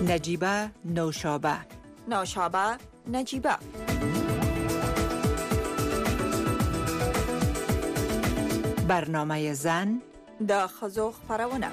نجیبه نوشابه، نوشابه نجیبه. برنامه زن د ښځو خپرونه.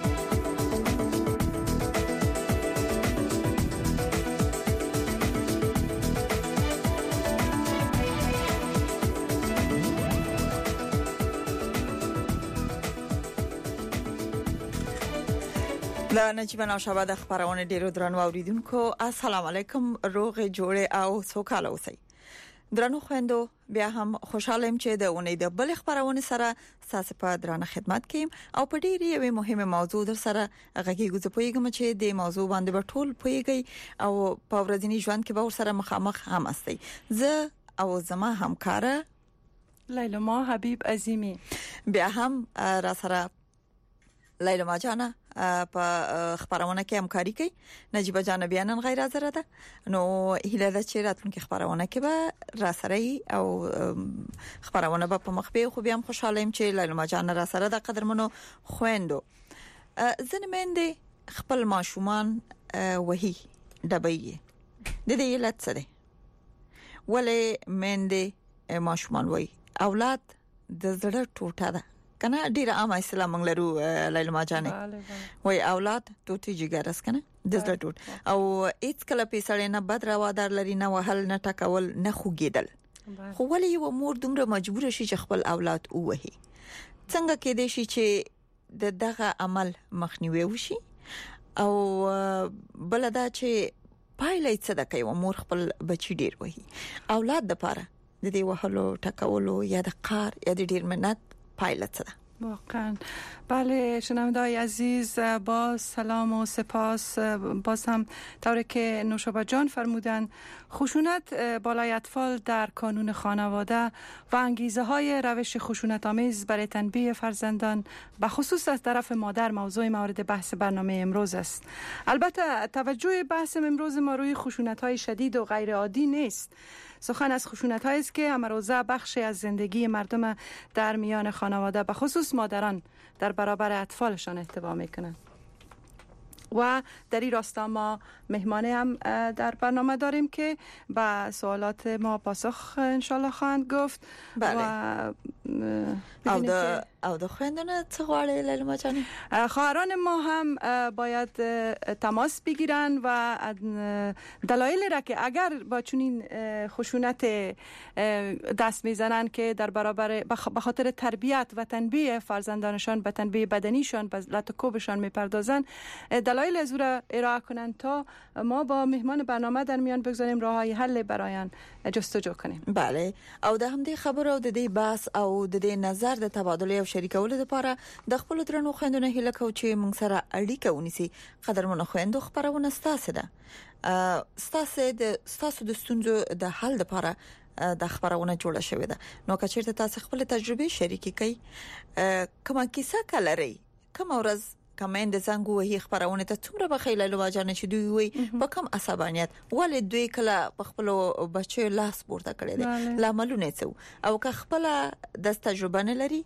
د نجیبه نوشابه د خپرونه ډیرو درنو اوریدونکو السلام علیکم، روغ جوړ او سوکاله اوسئ. درنو خويندو، بیا هم خوشاله يم چې د اونۍ د بل خبرونه سره تاسو په درنه خدمت کوم او په ډیره یوه مهمه موضوع در سره غږیږو. زه پوهیږم چې د موضوع باندې به ټول پوهیږئ او په ورځنی ژوند کې به ور سره مخامخ هم استئ. زه او زما همکاره لیلما حبیب عظیمی بیا هم را سره لیلما جانا په خبرونه کې همکاري کوي. نجیبه جان بیا نن غیر حاضر ده، نو هیله ده چې راتلونکي خبرونه کې به را سره او خبرونه به په مخ به خو بیا هم خوشاله يم چې لیلما جان را سره د قدرمنو خويندو. زنمنده خپل ماشومان وਹੀ دبي د دې علت څه ده؟ ولې منده ماشومان وای اولاد د زړه ټوټه ده کنه؟ ډیر عام اسلام موږ لرو لیلما جانې وای اولاد ټوټي جګرس کنه د زړه ټوټ او هیڅ کله پیسړې نه بد راوادار لري، نه وهل نه ټکول نه خوګیدل. خو ولې یو مور دومره مجبور شي چې خپل اولاد ووهي؟ څنګه کې دي شي چې دغه عمل مخنیوي وشي او بلدا چې پایلې څه د کوي مور خپل بچی ډیر وهي اولاد د پاره د دې وهلو ټکولو یا د قار یا د ډیر منت پایلت ده؟ واقعا بله شنونده‌های عزیز، با سلام و سپاس. باز هم طوری که نوشابه جان فرمودن، خشونت بالای اطفال در کانون خانواده و انگیزه های روش خشونت آمیز برای تنبیه فرزندان به خصوص از طرف مادر موضوع مورد بحث برنامه امروز است. البته توجه بحث امروز ما روی خشونت های شدید و غیر عادی نیست. سخن از خشونت هایی است که امروزه بخشی از زندگی مردم در میان خانواده به خصوص مادران در برابر اطفالشان احتوا میکنند. و در این راستا ما مهمانی هم در برنامه داریم که به سوالات ما پاسخ انشالله خواهند گفت. بله. او د خويندونه څه غواړي لیلما جان؟ خواهران ما هم باید تماس بگیرن و دلایل را که اگر با چنین خشونت دست میزنن که در برابر به خاطر تربیت و تنبیه فرزندانشان به تنبیه بدنیشان به لطکوبشان میپردازن، دلایل از او را ارائه کنند تا ما با مهمان برنامه در میان بگذاریم راههای حل برایان جستجو کنیم. بله. او د همدې خبرو او د دې بحث او د دې نظر د تبادله او شریکولو لپاره د خپل درنو خويندونو هیله کو چې موږ سره اړیکه ونیسي. قدرمنو خويندو، خبرونه ستاسو ده. ستاسو د ستونزو د حل لپاره د خبرونه جوړه شوې ده. نو که چیرته تاسو خپل تجربه شریکي کړئ، کومه کیسه کلري، کوم ورځ کمند زنګ وهي خبرونه ته څومره بخیله لواجانه چې دوی وي په کم عصبانیت ولې دوی کله په خپل بچو لاس پورته کړی دي لاملونه څه او که خپل د تجربه نه لري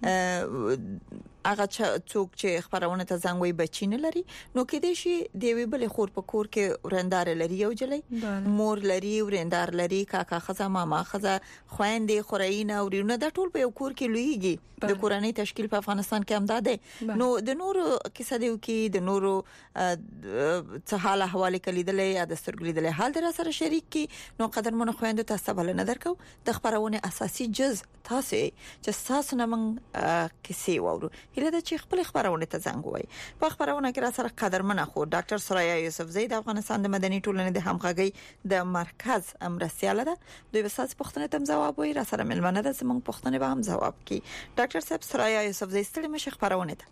هغه څوک چې خبرونه ته زنګ وي بچی نه لري، نو کې دې شي دی وی بل خور په کور کې ورندار لري او جلې مور لري ورندار لري کاکا خزه ماما خزه خويندې خورینه او ورونه د ټول په یو کور کې لویږي. د کورنۍ تشکیل په افغانستان کې هم ده. نو د نورو کیسه دیو کې د نورو څه حاله حواله کلیدلې یا د سترګلیدلې حال در سره شریک کی. نو قدرمنو خويندو تاسو بل نه درکو د خبرونه اساسي جز تاسو چې تاسو نه من کیسه وورو هله د چې خپل خبرونه ته زنګ وای. په خبرونه کې را سره قدرمنه خو ډاکټر سرایا یوسفزی د افغانستان د مدني ټولنې د همغږي د مرکز امرسیاله ده. دوی به تاسو پوښتنه تم جواب وای. را سره ملمنه ده زموږ پوښتنه به هم جواب کی. ډاکټر صاحب سرایا یوسفزی ستړي مشه خبرونه ته.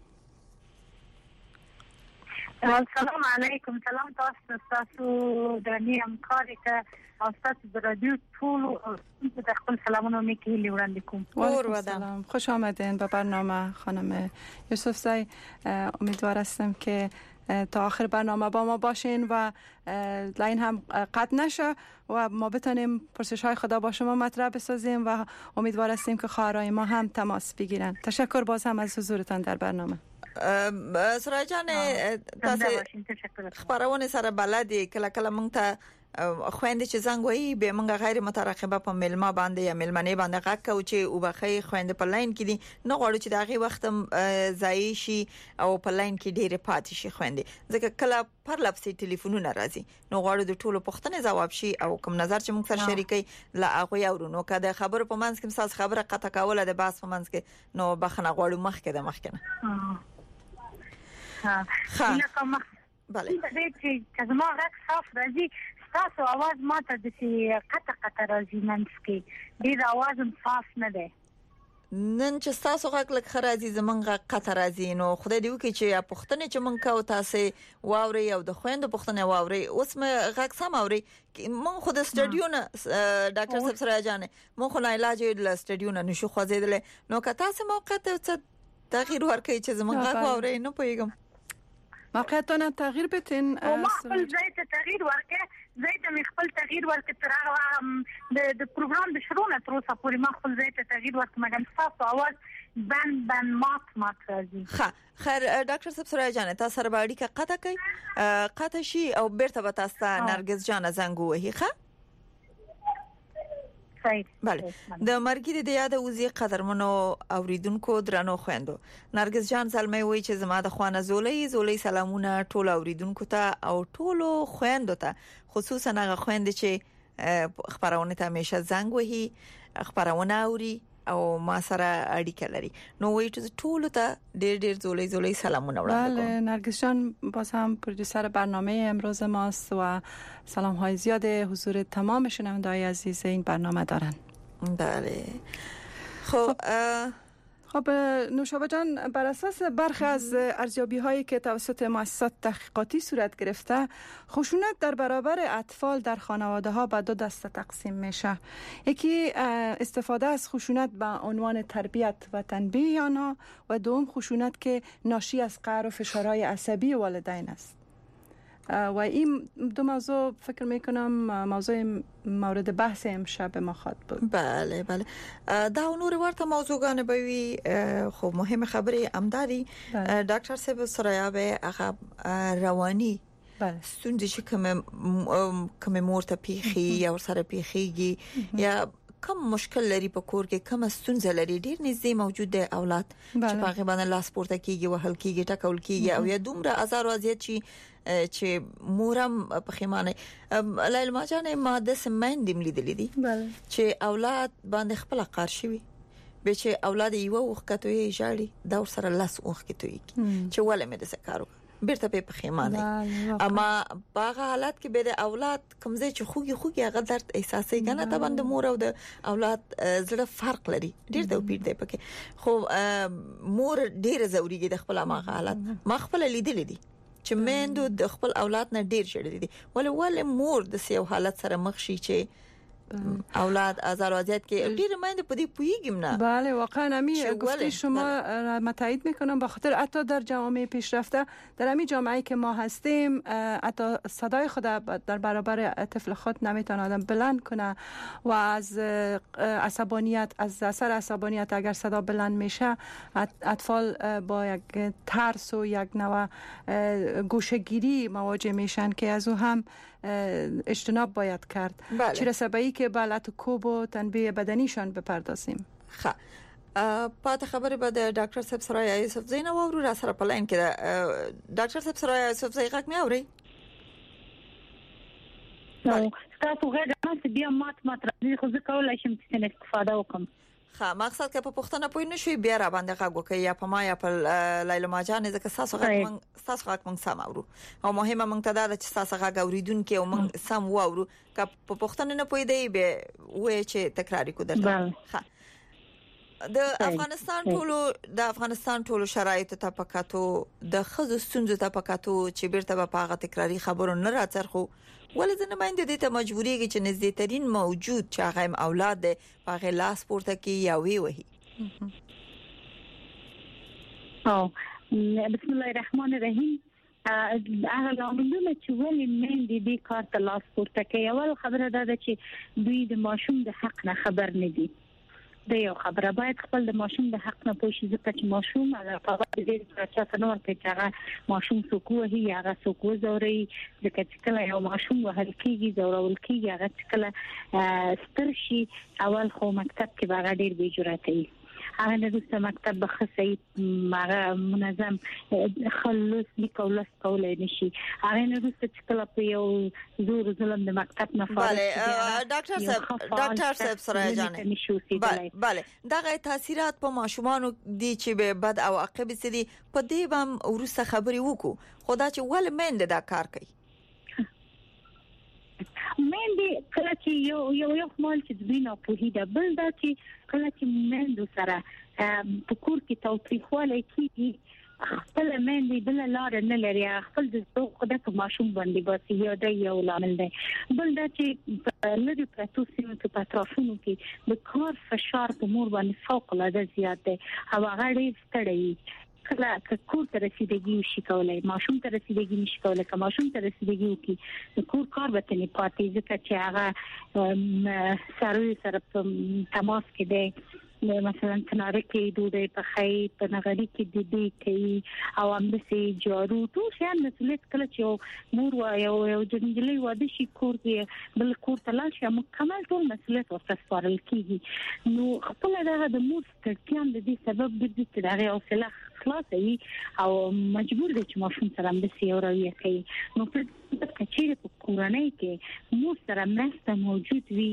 السلام علیکم. سلام تاسو د نیم کاری که استاد د رادیو ټول د خپل سلامونه میکهلی وړاندې کوم. سلام، خوش آمدین به برنامه خانم یوسفزی. امیدوار هستم که تا آخر برنامه با ما باشین و لاین هم قطع نشه و ما بتونیم پرسش‌های خدا با شما مطرح بسازیم و امیدوار هستیم که خواهرای ما هم تماس بگیرن. تشکر باز هم از حضورتان در برنامه. سرای جان تاسو خبرونه سره بلدي کله مونږ ته خويندې چې زنګ وایي به مونږ غیر مترقبه په ملما باندې یا ملمنې باندې غاکو چې وبخې خويندې په لاین کې دي نه غواړي چې دغه وخت ځای شي او په لاین کې ډېر پاتې شي خويندې ځکه کله پر لپسې ټلیفونونه راځي نو غواړي د ټولو پوښتنې جواب شي او کوم نظر چې موږ سره شریکي لا هغه یو نو کده خبره په منځ کې مساس خبره قطع کوله د باس په منځ کې نو بخنه غواړو مخکې د مخکنه ها بله چې کزما غږ صاف راځي تاسو आवाज ماته د سي قطع راځي منځ کې ډیر आवाज هم صاف نه ده نن چې تاسو غږ لک خرازي زمونږه قطع راځي نو خدای دې وکړي چې پښتنه چې مونږ کو تاسو واوري او د خويندو پښتنه واوري اوس مې غږ سم اوري مونږ خو د سټډیو نه ډاکټر صاحب سره جانه مونږ خو نه علاج د سټډیو نه نشو خوځیدل نو که تاسو موقع ته تغییر ورکړي چې زمونږ غږ واوري نو پوهیږم موقعیتونه تغییر بتین ما خپل ځای ته تغییر ورکړ ځای ته خپل تغییر ورکړ تر هغه د پروګرام د شروع نه تر اوسه پورې ما خپل ځای ته تغییر ورکړ مګر تاسو आवाज بند مات راځي خیر ډاکټر صاحب سره جانه تاسو سره باندې کا قطع کوي قطع شي او بیرته به تاسو ته نرګس جانه زنګ وهي ښه بله د مرګي د یاد اوزي قدرمنو اوریدونکو درنو خويندو نرګس جان سلمي وای چې زما د خوانه زولي سلامونه ټول اوریدونکو ته او ټولو خويندو ته خصوصا هغه خويند چې خبرونه ته همیشه زنګ وهي خبرونه اوري او ما سره اړیکه لري نو وای چې ټول ته ډېر زولي سلامونه وړاندې کوم بله نرگس جان باز هم پرودوسر برنامه امروز ماست و سلام های زیاد حضور تمام شنونده‌های عزیز این برنامه دارن. بله خب نوشابه جان بر اساس برخی از ارزیابی هایی که توسط مؤسسات تحقیقاتی صورت گرفته خشونت در برابر اطفال در خانواده ها به دو دسته تقسیم میشه. یکی استفاده از خشونت به عنوان تربیت و تنبیه آنها و دوم خشونت که ناشی از قهر و فشارهای عصبی والدین است. و این دو موضوع فکر میکنم موضوع مورد بحث امشب ما خواهد بود. بله دا نور ورته موضوعګانې به وي خو مهمه خبره امداري ډاکټر صاحب سره به هغه رواني ستونزې چې کوم مور ته پیخي یا سره پیخيږي یا کوم مشکل لري په کور کې کوم ستونزه لري ډیر نږدې موجود دی اولاد چې په هغه باندې لاس پورته کیږي وهل کیږي ټکول کیږي او یا دومره ازار وضعیت چې مورم په خیمانه لایل ماجانه ماده سمند لیدلې دي چې اولاد باندې خپل قار شوی به چې اولاد یو وختوي ژاړي دا سره لاس وختوي چې ولې مې د سکارو بیرته په خیمانه اما باغ حالت کې به د اولاد کمزې چې خوږي هغه درد احساسي کنه ته باندې مور او د اولاد زړه فرق لري ډیر توپیر دی پکې خو مور ډیر ضروري د خپل ما حالت ما خپل لیدل دي چې مندو د خپل اولاد نه ډیر شړې دي ولې مور د سیو حالت سره مخ شي چې اولاد ازار وضعیت کې ډیر مند په دې پویګم نه بله واقعا امی گفته شما را تایید میکنم به خاطر حتی در جامعه پیشرفته در همین جامعه‌ای که ما هستیم حتی صدای خود در برابر طفل خود نمیتونه آدم بلند کنه و از عصبانیت از اثر عصبانیت اگر صدا بلند میشه اطفال با یک ترس و یک نوع گوشه‌گیری مواجه میشن که از او هم اجتناب باید کرد چه رسه به که بالات کوب و تنبیه بدنیشان بپردازیم. پات خبر به ډاکټر صاحب سرای یوسف زین او ورو را سره په لاین کې ډاکټر صاحب سرای یوسف زین غږ مې اوري نو تاسو غږ نه بیا مات راځي خو زه کولای شم چې استفاده وکم. مقصد که په پښتنه پوي نشي بیا را باندې غږ وکي یا په ما یا په لایل ماجان ځکه تاسو غږ مونږ سم اورو او مهمه مونږ ته دا چې تاسو غږ اوریدونکو او مونږ سم واورو که په پښتنه نه پوي دی به وای چې تکراری کو درته د افغانستان ټولو شرایط ته پکاتو د خزو ستونزو ته پکاتو چې بیرته په هغه تکراری خبرو نه راځرخو ولې د نماینده دي ته مجبوریږي چې نږدې ترين موجود چې هغه اولاد د هغه لاس پورته کی یا وی او بسم الله الرحمن الرحیم هغه لاملونه چې ولې مندې دې کار ته لاس پورته کوي اول خبره ده چې دوی د ماشوم د حق نه خبر نه دي د یو خبره باید خپل د ماشوم د حق نه پوښي ځکه چې ماشوم هغه په وخت کې چې څنګه ورته چې هغه ماشوم سکوه هي هغه سکوه زوري ځکه چې کله یو ماشوم وهل کیږي زورول کیږي هغه کله سترشي اول خو مکتب کې هغه ډیر بې جرأته وي هغه د دوست مکتب بخصي ماغه منظم خلص لیکولس کولای نشي هغه نه دوست چې کله په یو زور ظلم د مکتب نه فارغ بله ډاکټر صاحب سره جانې بله دغه تاثیرات په ماشومانو دي چې به بد عواقب سي په دې بم ورسره خبري وکړو خدا چې ول مند دا کار کوي مندي کله چې یو مال چې د بنا په هیده بل دا چې کله چې مندو سره په کور کې توفیقواله کیږي خپل مندي بل لار نه لري خپل د ذوق د ماشوم باندې باسي یو لامل دی بل دا چې لږ پرتو سیمه په اطرافونو کې د کار فشار په مور باندې فوق العاده زیات دی او هغه ډېر ستړی کله کور ته رسیدګي وشي کولای ماشوم ته رسیدګي نشي کولای که ماشوم ته رسیدګي وکي د کور کار به تنه پاتې ځکه چې هغه سره تماس کې دی مثلا تناره کې دوی په خای په نغړي کې د دې کوي او هم د جارو ټول شان مسؤلیت کله چې مور یو جنجلي واده شي کور کې بل کور ته لاړ شي مکمل ټول مسؤلیت ورته سپارل کیږي نو خپل دغه د مور ستړیا د دې سبب ګرځي چې دغه حوصله خلاصوي او مجبور دي چې ماشوم سره د سیوروي کوي نو په کچېره په کورنۍ کې مور سره مرسته موجود وي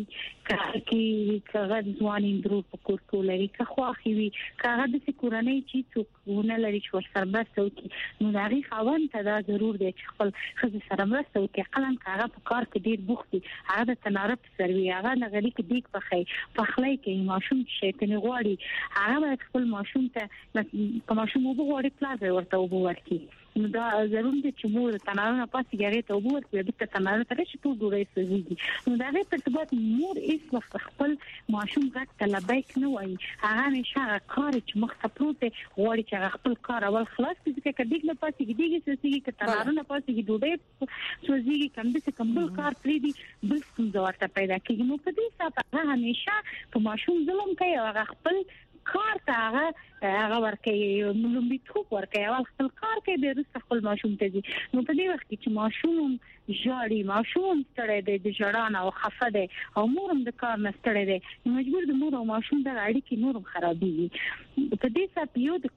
چې کاغه ځواني درو په کور کې لري که خواخي وي کاغه د کورنۍ چې څوکونه لري چې سره مرسته وکړي نو دغه خوان ته دا ضرور دی چې خپل خزه سره مرسته وکړي قلم کاغه په کار کې ډیر بوختي هغه د تنارب سروي هغه نغلي کې دیګ پخلای کې ماشوم شیطان غواړي هغه خپل ماشوم ته ماشوم وګوري پلاس ورته وګوري نو دا ضرور دي چې مور تنارونه پاسې غړي ته وګوري د تنارونه ترې چې ټول ډوړې سوي نو دا به په ارتباط مور هیڅ وخت خپل ماشوم غږ ته لبیک نه وایي هغه نشه کار چې مخ ته پروت غواړي چې خپل کار اول خلاص کړي چې کډیګ نه پاسې کېږي چې تنارونه پاسې ډوړې سوځي کوم د کمبل کار پرې دي بل څه ورته پیدا کېږي نو په دې سات هغه همیشه په ماشوم ظلم کوي هغه خپل کار ته هغه ورکه ملومبي ټوپ ورکه اول خپل کار کوي د رسخ خپل ماشوم ته دي نو په دې وخت کې چې ماشوم جاړي ماشوم ستړی دی د جړان او خفه دی او مورم د کار نه ستړی دی مجبور د مور او ماشوم د اړیکې نورم خرابېږي په دې سات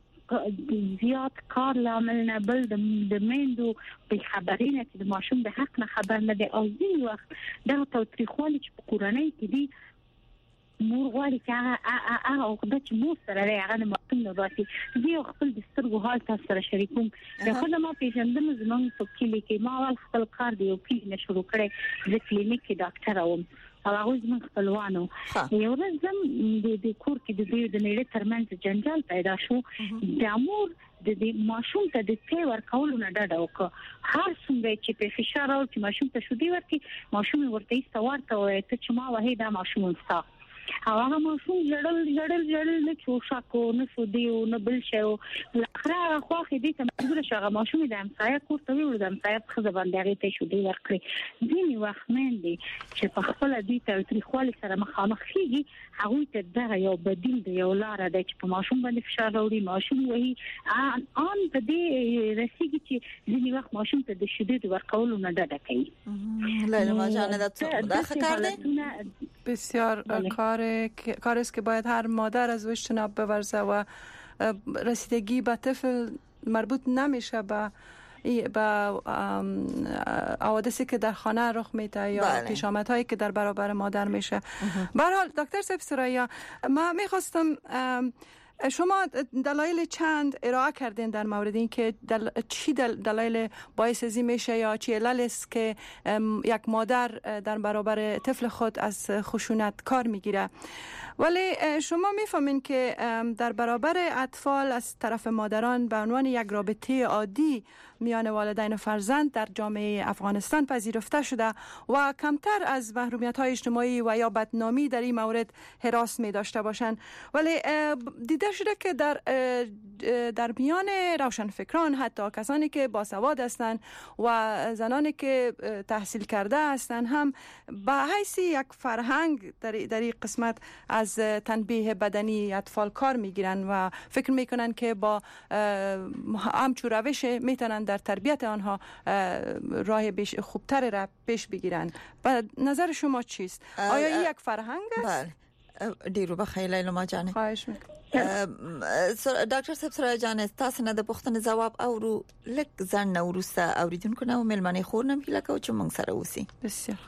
یو زیات کار لامل نه بل د میندو په خبرینه چې د ماشوم د حق نه خبر نه دی او ځینې وخت دا توتریخوالي چې په کورنۍ کې دي مور غواړي چې هغه وخت چې مور سره هغه د ماشوم نه راسي زه خپل د سترګو حال تاسو سره شریکوم د خدمت پیژندم زموږ په کلینیک کې ما ول خپل کار دی او کلینیک شروع کړی د کلینیک کې ډاکټر اوم هغه زموږ خپلوانو یو ورځ د کور کې د دې د نړۍ ترمنځ جنجال پیدا شو د امور د ماشوم ته د تی ورکول نه ډډه وکړه هر څنګه چې په فشار او چې ماشوم ته شو دی ورکې ماشوم ورته استوارته وای ته چې ما وهي دا ماشوم ستا هغه ماشوم جړل نه چوشا کو نه سودیو نه بل شو اخره خو دې ته مجبور شغه ماشوم د امسایه کوته ویل د امسایه خزه باندې هغه ته شو دی ورکړي ځینی وخت مندي چې په خپل دې تاریخوالي سره مخامخ کیږي هغه ته دا یو بدیل دی یو لار دی چې په ماشوم باندې فشار راوړي ماشوم وایي ان په دې رسیږي چې ځینی وخت ماشوم ته د شدید ورکول نه ډډه کوي لیلا جان دا کار دی بسیار کار است که باید هر مادر از او اجتناب بورزه و رسیدگی به طفل مربوط نمیشه به حوادثی که در خانه رخ میده یا پیشامدهایی که در برابر مادر میشه. به هر حال دکتر سپسرایا ما میخواستم شما دلایل چند ارائه کردین در مورد این که چی دلایل باعث ازی میشه یا چی علل است که یک مادر در برابر طفل خود از خشونت کار میگیره ولی شما میفهمین که در برابر اطفال از طرف مادران به عنوان یک رابطه عادی میان والدین و فرزند در جامعه افغانستان پذیرفته شده و کمتر از محرومیت‌های اجتماعی و یا بدنامی در این مورد هراس می داشته باشند ولی دیده شده که در در میان روشنفکران، حتی کسانی که باسواد هستند و زنانی که تحصیل کرده هستند هم به حیث یک فرهنگ در این قسمت از تنبیه بدنی اطفال کار میگیرن و فکر میکنن که با همچون روش میتونن در تربیت آنها راه خوبتر را پیش بگیرن. و نظر شما چیست؟ آیا این یک فرهنگ است؟ بله. ډیرو بخیر لیلا جان. خواهش میکنم. ډاکټر صاحب سره جان تاسو نه د پوښتنې جواب اورو لک ځان نو ورسته اوریدونکو نو ملمنې خور نم هیله کوم چې موږ سره اوسئ. بسیار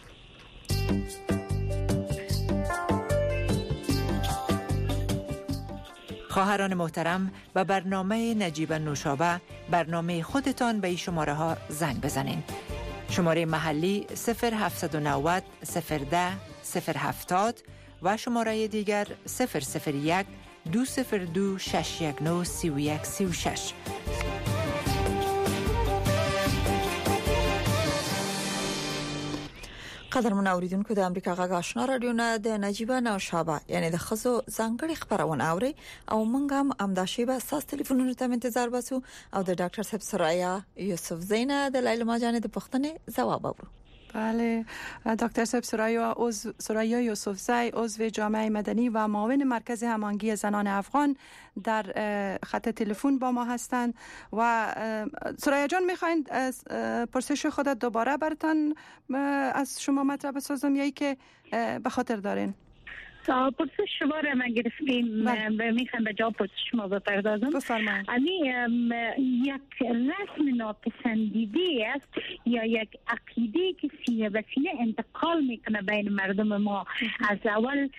خواهران محترم، به برنامه نجیب نوشابه برنامه خودتان به این شماره ها زنگ بزنین. شماره محلی 0790 010 070 و شماره دیگر 001 202 619 3136. قدرمن اوریدونکو د امریکا غږ آشنا رادیو نه د نجیب نوشابه یعنی د خزو ځانګړي خبرونه اوري او موږ هم امداشي به تاسو ټلیفونونو ته انتظار باسو او د ډاکټر صاحب سرایا یوسف زینه د لیلا جان د پوښتنې جواب اورو. بله، دکتر صاحب سرایا یوسف زی عضو جامعه مدنی و معاون مرکز هماهنگی زنان افغان در خط تلفن با ما هستند و سرایا جان میخواین پرسش خودت دوباره براتون از شما مطرح بسازم یا ای که به خاطر دارین؟ پرسش شما را من گرفتیم میخوام به جواب پرسش شما بپردازم. بفرمایید. یک رسم ناپسندیده است یا یک عقیده که سینه به سینه انتقال میکنه بین مردم ما. از اول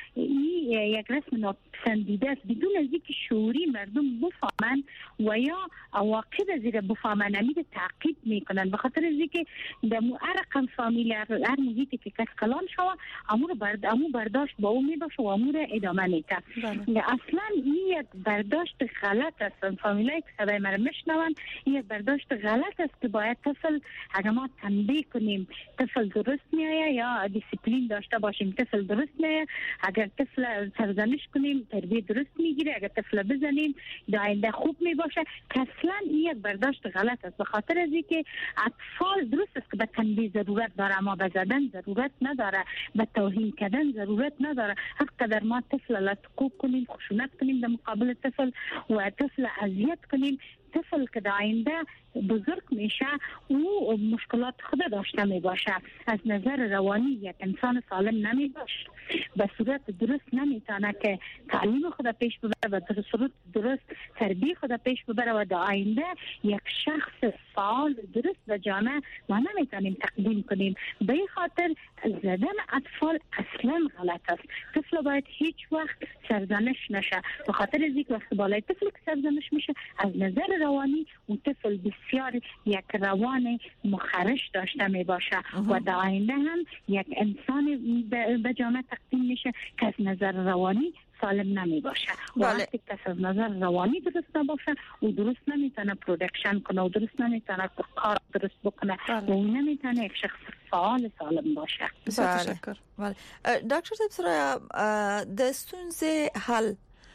یک رسم ناپسندیده است بدون از اینکه شعوری مردم بفهمن و یا عواقب زیر بفهمن امید تعقیب میکنن. به خاطر از اینکه در هر رقم فامیل هر محیطی که کس کلان شود امو برداشت با او میباشه و امور ادامه میده. اصلا این یک برداشت غلط است. فامیلایی که صدای مرا میشنون یک برداشت غلط است که باید طفل اگر ما تنبیه کنیم طفل درست میایه یا دیسیپلین داشته باشیم طفل درست میایه. اگر طفل سرزنش کنیم تربیت درست میگیره. اگر طفل بزنیم آینده خوب میباشه. اصلا این یک برداشت غلط است. به خاطر از اینکه اطفال درست است که به تنبیه ضرورت داره اما به زدن ضرورت نداره، به توهین کردن ضرورت نداره. قدر ما طفل لطکوب کنیم، خشونت کنیم در مقابل طفل و طفل اذیت کنیم، طفل که در آینده بزرگ میشه او مشکلات خود داشته می باشه. از نظر روانی یک انسان سالم نمی باشه، به صورت درست نمیتونه که تعلیم خود پیش ببره و در صورت درست تربیت خود پیش ببره و در آینده یک شخص فعال درست و جامع ما نمیتونیم تقدیم کنیم. به این خاطر زدن اطفال اصلا غلط است. طفل باید هیچ وقت سرزنش نشه. به خاطر از اینکه وقتی بالای طفل که سرزنش میشه از نظر روانی اون طفل بسیار یک روان مخرش داشته می باشه و در آینده هم یک انسان به جامعه تقدیم میشه که از نظر روانی سالم نمی باشه. وقتی که از نظر روانی درست نباشه او درست نمیتونه پرودکشن کنه و درست نمیتونه کار درست بکنه و او نمیتونه یک شخص فعال سالم باشه. تشکر. ډاکټر صاحب سره د ستونزې حل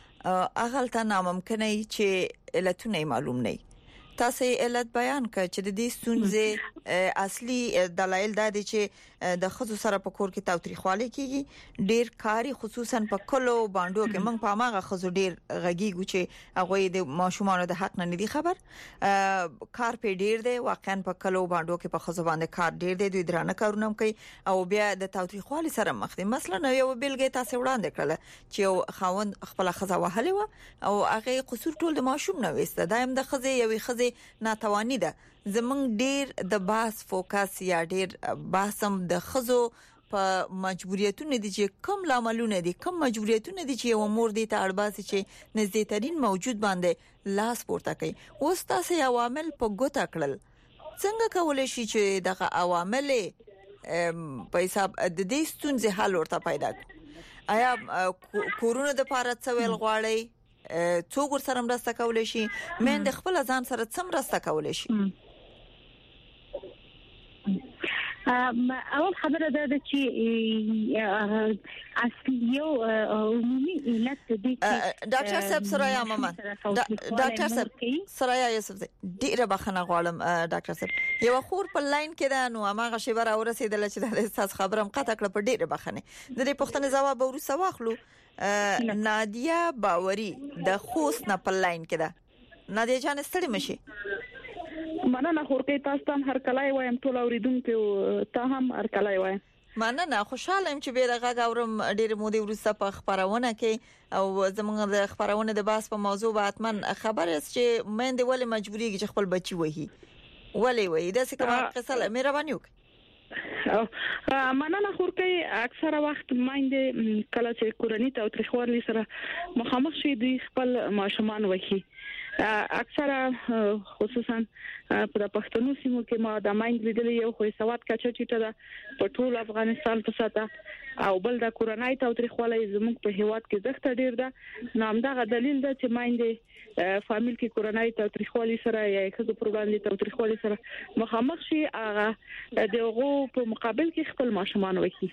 اغل ته ناممکنه چې علتونه معلوم نه. تاسو علت بیان کړ چې د دې ستونزې اصلي دلایل دا دي چې د خزو سره په کور کې تاوتریخواله کیږي، ډیر کاری خصوصا په کلو باندې کې موږ په ماغه خزو ډیر غږیږو چې هغه د ماشومان د حق نه ندي خبر. کار په ډیر دی واقعا په کلو باندې کې په خزو باندې کار ډیر دی، دوی درانه کارونه کوي او بیا د تاوتریخواله سره مخ دي. مثلا یو بیلګه تاسو وړاندې کړل چې یو خاوند خپل خزه وهلې و او هغه قصور ټول د ماشوم نه وسته. دایم د خزه یوې خزه ناتوانی ده. زمونږ ډیر د باس فوکس یا ډیر باسم د خزو په مجبوریتونه دي چې کم لاملونه دي، کم مجبوریتونه دي چې یو مور دي ته اړباسي چې نږدې ترين موجود باندې لاس پورته کوي. اوس تاسو عوامل په ګوته کړل، څنګه کولای شي چې دغه عوامل په حساب د دې ستونزې حل ورته پیدا کړي؟ آیا کورونه د پاره څویل غواړي؟ څوک ورسره مرسته کولای شي؟ من د خپل ځان سره څومره مرسته کولای شي؟ اول خبره ده چې اصلي او عمومي علت دي ډاکټر صاحب سرايا محمد ډاکټر صاحب سرايا یوسف ډیره بخنه غواړم ډاکټر صاحب یو خور په لاین کې ده نو هغه شیبر اورسیدل چې د احساس خبرم قطع کړ په ډیره بخنه د دې پښتنه جواب ورسره واخلو نادیا باوري د خوست نه په لاین کې ده نادیا جان ستړي مشي مننه خورکې تاسو ته هر کله وایم ټول اوریدونکو ته هم هر کله وایم مننه خوشاله يم چې بیرغه غوړم ډېر مودې ورسته په خبرونه کې او زموږ د خبرونه د باس په موضوع باتمن خبر است چې مېند ولې مجبوري چې خپل بچي وهي ولې وې دا څه کومه قصه مهرباني وکړه مننه خورکې اکثره وخت مایند کله چې کورنۍ تاوتریخوالي سره مخامخ شي د خپل ماشومان وهي اکثره خصوصا په پښتنو سیمو کې ما د مایند لیدل یو خو سواد کچه چټه ده په ټول افغانستان په ساته او بل د کورنۍ تاوتریخوالي زموږ په هیواد کې زښت ډیر ده نام دا دلیل ده چې مایند فامیل کې کورنۍ تاوتریخوالي سره یا خزو پروګرام تاوتریخوالي سره مخامخ شي هغه دغه په مقابل کې خپل ماشومان وکړي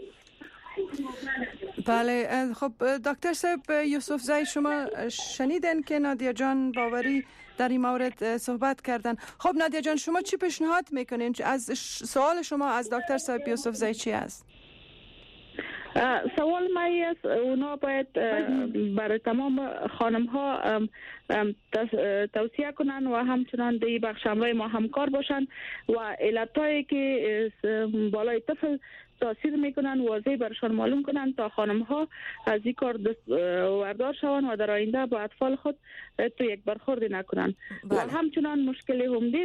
بله خب دکتر صاحب یوسف زای شما شنیدن که نادیا جان باوری در این مورد صحبت کردن خب نادیا جان شما چی پیشنهاد میکنین از سوال شما از دکتر صاحب یوسف زای چی است سوال ما است اونا باید برای تمام خانم ها توصیه کنن و همچنان در بخش امرای ما همکار باشن و علتایی که بالای طفل تاثیر میکنن واضح برشان معلوم کنن تا خانم ها از این کار وردار شوند و در آینده با اطفال خود تو یک برخورد نکنن و همچنان مشکل عمده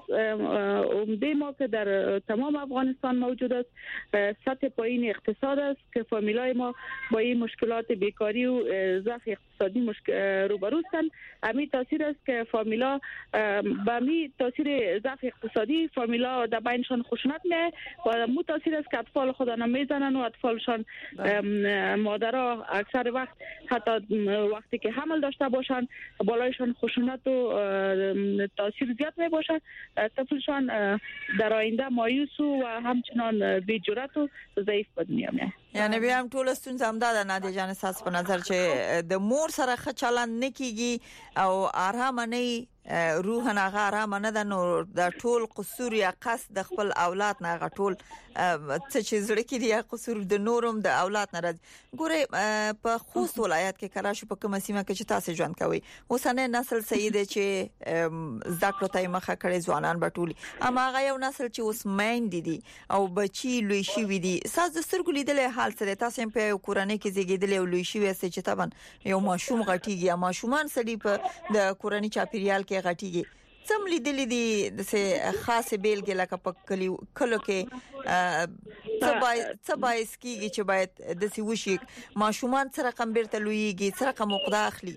ما که در تمام افغانستان موجود است سطح پایین اقتصاد است که فامیلای ما با این مشکلات بیکاری و ضعف اقتصادی روبرو هستند همین تاثیر است که فامیلا با می تاثیر ضعف اقتصادی فامیلا در بینشان خشونت میه و مو تاثیر است که اطفال خود نمیزنن و اطفالشان مادرها اکثر وقت حتی وقتی که حمل داشته باشن بالایشان خشونت و تاثیر زیاد می باشن طفلشان در آینده مایوس و همچنان بی جرأت و ضعیف به دنیا میاد یعنی بیا هم ټول ستونزه هم ده نادیا جان اساس په نظر چې د مور سره ښه چلند نکېږي او آرام نه روح نه آرام نه ده نو د ټول قصور یا قصد د خپل اولاد نه غټول څه چې زړه کې دی قصور د نورم د اولاد نه راځي ګوره په خوست ولایت کې کراشو په کومه سیمه کې چې تاسو ژوند کوي اوسنه نسل صحیح دی چې زکړو ته مخه کړي ځوانان بټولي اما هغه یو نسل چې اوس مین دي او بچي لوی شي وي دي ساز د سترګو لیدل حال سره تاسو په کورنۍ کې زیږیدل او لوی شي وسه چې طبعا یو ماشوم غټیږي یا ماشومان سړي په د کورنۍ چاپیریال کې غټیږي سم لیدل دي د خاص بیلګې لکه په کلو کې څه باعث کیږي چې باید د سی وشي ماشومان سره کم بیرته لویږي سره کم مقدار اخلي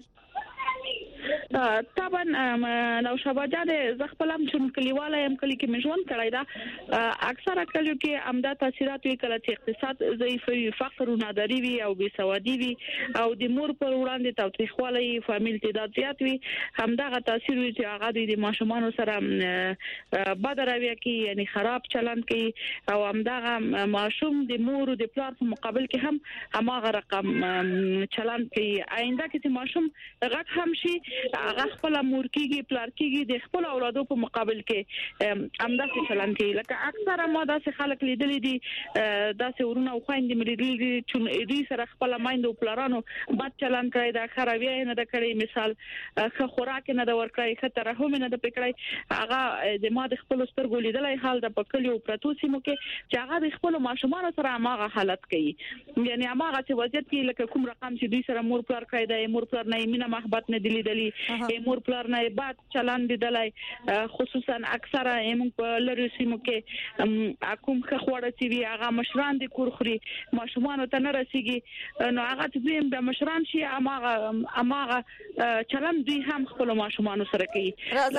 طبعا نو شباجان زغپلم چون کلیواله هم کلی کې مژون کړی دا اکثره کلیو کې عمده تاثیرات وی کله چې اقتصاد ضعیف وي فقر او نادری وي او بې سوادي وي او د مور پر وړاندې تاوتریخوالی فامیل تعداد زیات وي همدغه تاثیر وي چې هغه د ماشومان سره بد رویه کوي یعنی خراب چلند کوي او همدغه ماشوم د مور او د پلار په مقابل کې هم هماغه رقم چلند کوي آینده کې چې ماشوم غټ هم شي هغه خپل مور کېږي پلار کېږي د خپل اولادو په مقابل کې همداسې چلند کوي لکه اکثره ما داسې خلک لیدلي دي داسې ورونه او خويندې مې لیدلي دي چې دوی سره خپل مایند او پلارانو بد چلند کوي دا خرابي نه د کړی مثال ښه خوراک نه د ورکړی ښه ترحم نه د پکړی هغه د ما د خپل سترګو لیدلای حال د پکلیو پرتو سیمو کې چې هغه د خپل ماشومان سره هغه حالت کوي یعنی هغه چې وضعیت کې لکه کوم رقم چې دوی سره مور پلار کوي د مور پلار نه مینه محبت نه دي لیدلي مور پلار نه بد چلند دیدلای خصوصا اکثره موږ په لری سیمو کې کوم خواړه چې وی هغه مشران د کورخري ماشومان ته نه رسیږي نو هغه چې د مشران شي اماغه چلند دوی هم خپل ماشومان سره کوي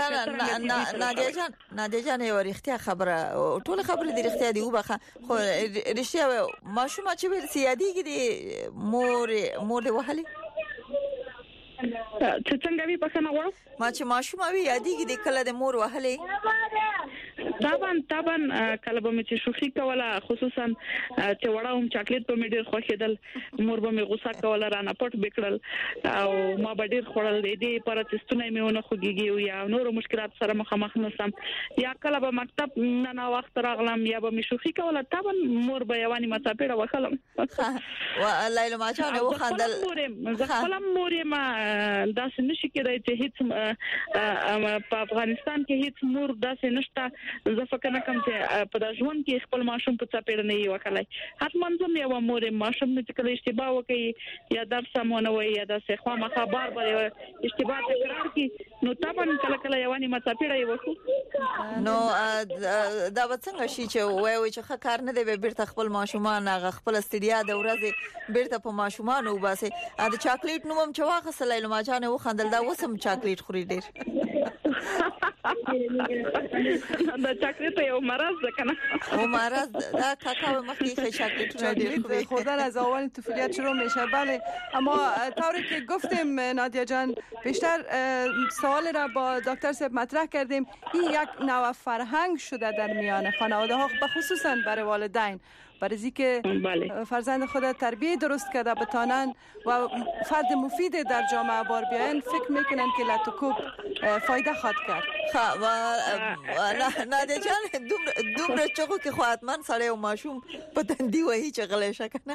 نادیا جان یو رښتیا خبره ټول خبره د رښتیا دی وبخه خو رښتیا ماشومان چې سیادیږي د مور د وهلي څنګه وی پښنه وره ما چې ماشوم وی یادېږي د کله د مور وهلې طبعا کله به مې چې شوخي کوله خصوصا چې وړاوم چاکلیټ په مې ډیر خوښیدل مور به مې غوسه کوله رانه پټ بکړل او ما به ډیر خورل دې پر تستونه مې ونه خوګيږي یا نور مشکلات سره مخامخ نشم یا کله به مکتب نه وخت راغلم یا به مې شوخي کوله طبعا مور به یواني مصاپېړه وخلم لیلا ماجانه وخندل زه خپل مور ما داسې نشي کېدای چې هیڅ په افغانستان کې هیڅ مور داسې نشته زه فکر نه کوم چې په د ژوند کې خپل ماشوم په څپېړه نه یو کولای حتما زم یو مور ماشوم چې کله اشتباه وکړي یا درس سمونه وي یا د څه خوا مخه بار اشتباه تکرار کړي نو طبعا کله یواني مصاپېړه یو وکړو نو دا وڅنګه شي چې وای چې کار نه دی بیرته خپل ماشومان هغه خپل استړیا د ورځې بیرته په ماشومان وباسي د چاکلیټ نوم چې واخص لیلا ماجانه وخندل دا وسم چاکلیټ خوري ډیر دا چاکلیټ یو مرض ده کنه او مرض دا کاکاو مخکې چاکلیټ ډیر خوري خوردن از اول طفولیت شروع میشه بله اما طوری که گفتیم نادیا جان بیشتر سوال را با دکتر صاحب مطرح کردیم این یک نوع فرهنگ شده در میان خانواده ها خصوصا برای والدین برای که فرزند خود تربیت درست کرده بتانن و فرد مفید در جامعه بار بیاین فکر میکنن که لاتوکوب فایده خواهد کرد و نادیا جان دومره چغو که خو حتما سړی او ماشوم په تندي وهي چې غلی شه کنه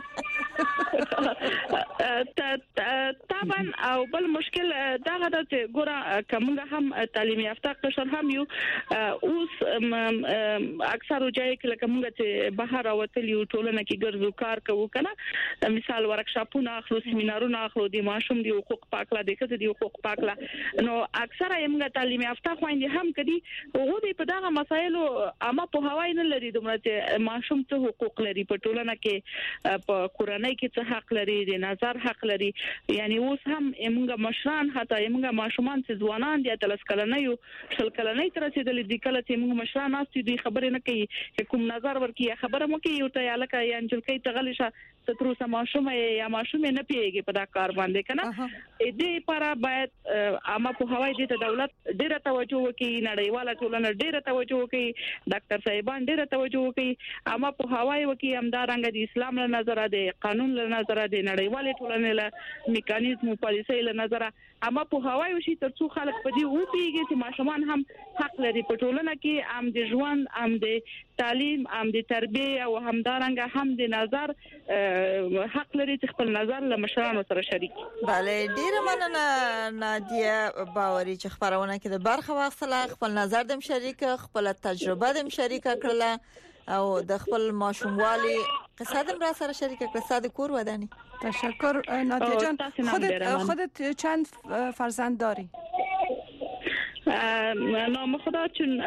طبعا او بل مشکل دغه د ګوره کومه هم تعلیم یافته قشر هم یو اوس اکثر ځای کې کومه چې بهر اوتلی ټولنه کې ګرځو کار کوو کنه مثال ورکشاپونه اخلو سیمینارونه اخلو د ماشوم دی حقوق پاکلا د کته دی حقوق پاکلا نو اکثر یې تعلیم یافته خويندې هم کدي هغه دی په دغه مسایلو اما په هوای نه لري دومره چې ماشوم ته حقوق لري په ټولنه کې په کورنۍ کې څه حق لري د نظر حق لري یعنی اوس هم موږ مشران حتی موږ ماشومان چې ځوانان دي تلس کلنه یو شل کلنه تر رسیدلې دي کله چې موږ مشران ناستي دي خبرې نه کوي چې کوم نظر ورکي خبره مو کوي او ته یالکه یا انجلکې تغلیشه تروسه ماشوم یا ماشوم نه پیږي په دا کار باندې کنه دې لپاره باید اما په هوای دي ته دولت ډیره توجه وکړي نړیواله ټولنه ډیره توجه وکړي ډاکټر صاحبان ډیره توجه وکړي اما په هوای وکړي همدارنګ د اسلام له نظر د قانون له نظر د نړیواله ټولنې له میکانیزم پالیسي له نظر اما په هوای وشي ترڅو خلک په دې و پیږي چې ماشومان هم حق لري په ټولنه کې هم د ژوند هم د تعلیم هم د تربیه او همدارنګ هم د نظر حق لري چې خپل نظر له مشرانو سره شریک. بله ډیره مننه نادیا باوري چې خبرونه کې د برخه واخصله خپل نظر دم شریک خپل تجربه دم شریک کړله او د خپل ماشوموالي قصه دم را سره شریک کړه صد کور ودانی. تشکر نادیا جان. خودت چند فرزند داری؟ نام خدا چون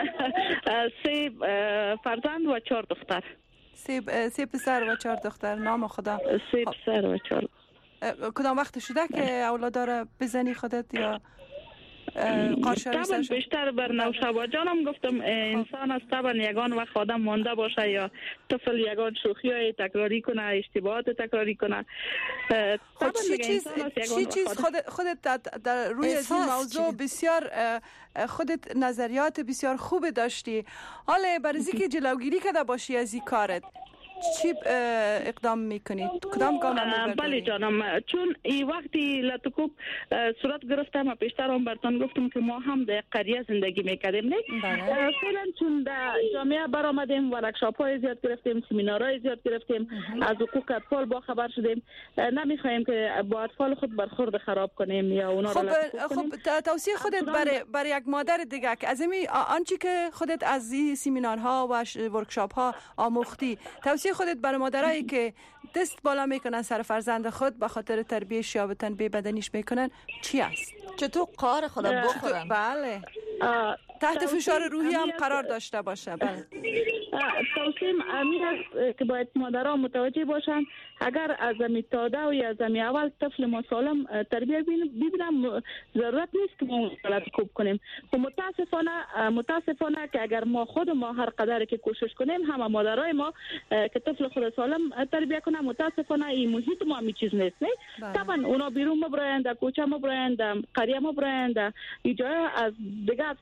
3 فرزند و 4 دختر. 3 پسر و 4 دختر. نام خدا. 3 پسر و 4. کدام وقت شده که اولاد داره بزنی خودت یا قاشاری طبعا بیشتر بر نوشابه جانم گفتم انسان است طبعا یگان وقت آدم مانده باشه یا طفل یگان شوخی های تکراری کنه اشتباهات تکراری کنه خود چیز خودت در روی این موضوع بسیار خودت نظریات بسیار خوب داشتی حالا برای اینکه جلوگیری کرده باشی از این کارت چی اقدام میکنید؟ کدام گام میبردید؟ بله جانم چون این وقتی لاتوکوب صورت گرفته ما پیشتر هم براتون گفتم که ما هم در قریه زندگی میکردیم نه؟ فعلا چون در جامعه برآمدیم ورکشاپ های زیاد گرفتیم سمینارهای زیاد گرفتیم از حقوق اطفال با خبر شدیم نمیخوایم که با اطفال خود برخورد خراب کنیم یا اونا رو لاتوکوب کنیم. توصیه خودت برای یک مادر دیگه که از این آنچه که خودت از این سمینارها و ورکشاپ ها آموختی توصیه خودت برای مادرایی که دست بالا میکنن سر فرزند خود به خاطر تربیتش یا تربیت بدنیش میکنن چی است؟ چطور قهر خدا بخورن؟ بله تحت فشار روحی هم قرار داشته باشه. بله توصیه امیر است که باید مادرها متوجه باشن اگر از داده و از اول طفل ما سالم تربیت ببینم ضرورت نیست که ما لاتوکوب کنیم و متاسفانه که اگر خود ما هر قدر که کوشش کنیم همه مادرای ما که طفل خود سالم تربیت کنه متاسفانه این محیط ما می چیز نیست نه طبعا اونا بیرون مبرایند کوچه مبرایند قریه مبرایند اینجا از دیگه اطفال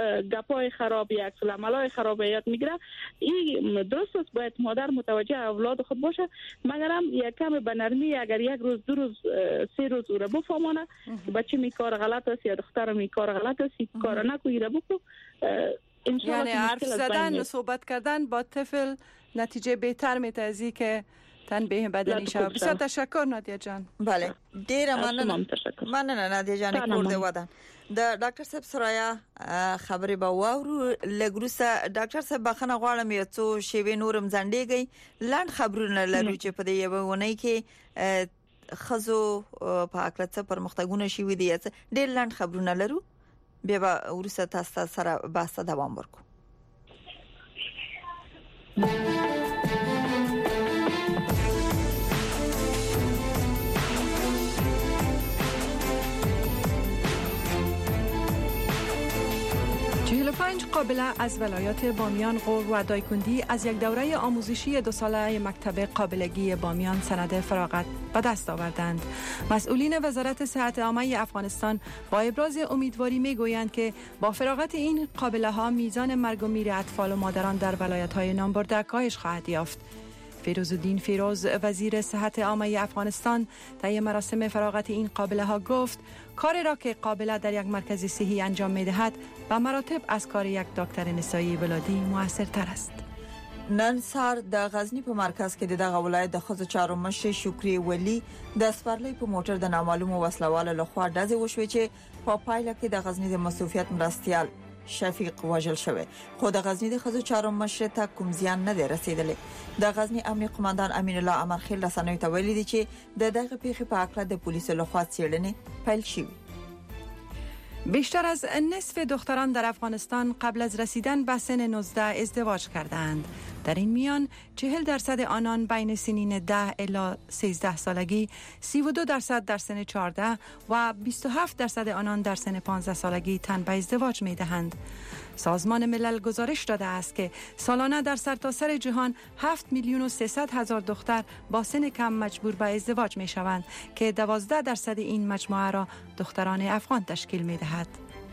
گپای خراب یا عکس العملای خراب یاد میگیره. این درست است، باید مادر متوجه اولاد خود باشه، مگر هم یک کم به نرمی اگر یک روز دو روز سه روز او را بفهمونه که بچه می کار غلط است یا دختر می کار غلط است، کار نکنه را بکو. یعنی حرف زدن و صحبت کردن با طفل نتیجه بهتر میده از این که تنبیه بدنی شود. بسیار تشکر نادیا جان. بله ډیر مننه نادیا جان کورده ودان. د ډاکټر صاحب سرایا خبرې به واورو. لګروسه ډاکټر صاحب بخنه غواړم یو څو شیوه نورم ځنډېږي لاند خبرونه لرو چې په دې یو ونی کې خزو په اکرڅ پرمختګونه شي دي. ډیر لاند خبرونه لرو، بیا به ورسره تاسو سره بحث دوام ورکو. 45 قابله از ولایات بامیان، غور و دایکندی از یک دوره آموزشی 2 ساله مکتب قابلگی بامیان سند فراغت به دست آوردند. مسئولین وزارت صحت عامه افغانستان با ابراز امیدواری میگویند که با فراغت این قابله ها میزان مرگ و میر اطفال و مادران در ولایت های نامبرده کاهش خواهد یافت. فیروزالدین فیروز وزیر صحت عامه افغانستان طی مراسم فراغت این قابله ها گفت کاری را که قابله در یک مرکز صحی انجام می دهد به مراتب از کار یک دکتر نسایی ولادي موثرتر است. نن سهار د غزنی په مرکز کې دغه ولایت د خزو چارو مشر شکری ولی د سپرلی په موټر د نامعلومو وسلوالو لخوا ډزې وشوې چې په پایله کې د غزنی د مسؤلیت مرستيال شفیق وژل شوی، خو د غزنی د خزو چارو مشر ته کوم زیان نه دی رسیدلی. د غزنی امنیه قومندان امین الله امرخیل رسنوي ته ویلي دي چې د دغه پیښې په اړه د پولیسو لخوا څېړنې پیل شوې. بیشتر از نصف دختران در افغانستان قبل از رسیدن به سن 19 ازدواج کردند. در این میان 40% آنان بین سنین 10 الی 13 سالگی، 32% در سن 14 و 27% آنان در سن 15 سالگی تن به ازدواج می دهند. سازمان ملل گزارش داده است که سالانه در سرتاسر جهان 7,300,000 دختر با سن کم مجبور به ازدواج می شوند که 12% این مجموعه را دختران افغان تشکیل می دهد.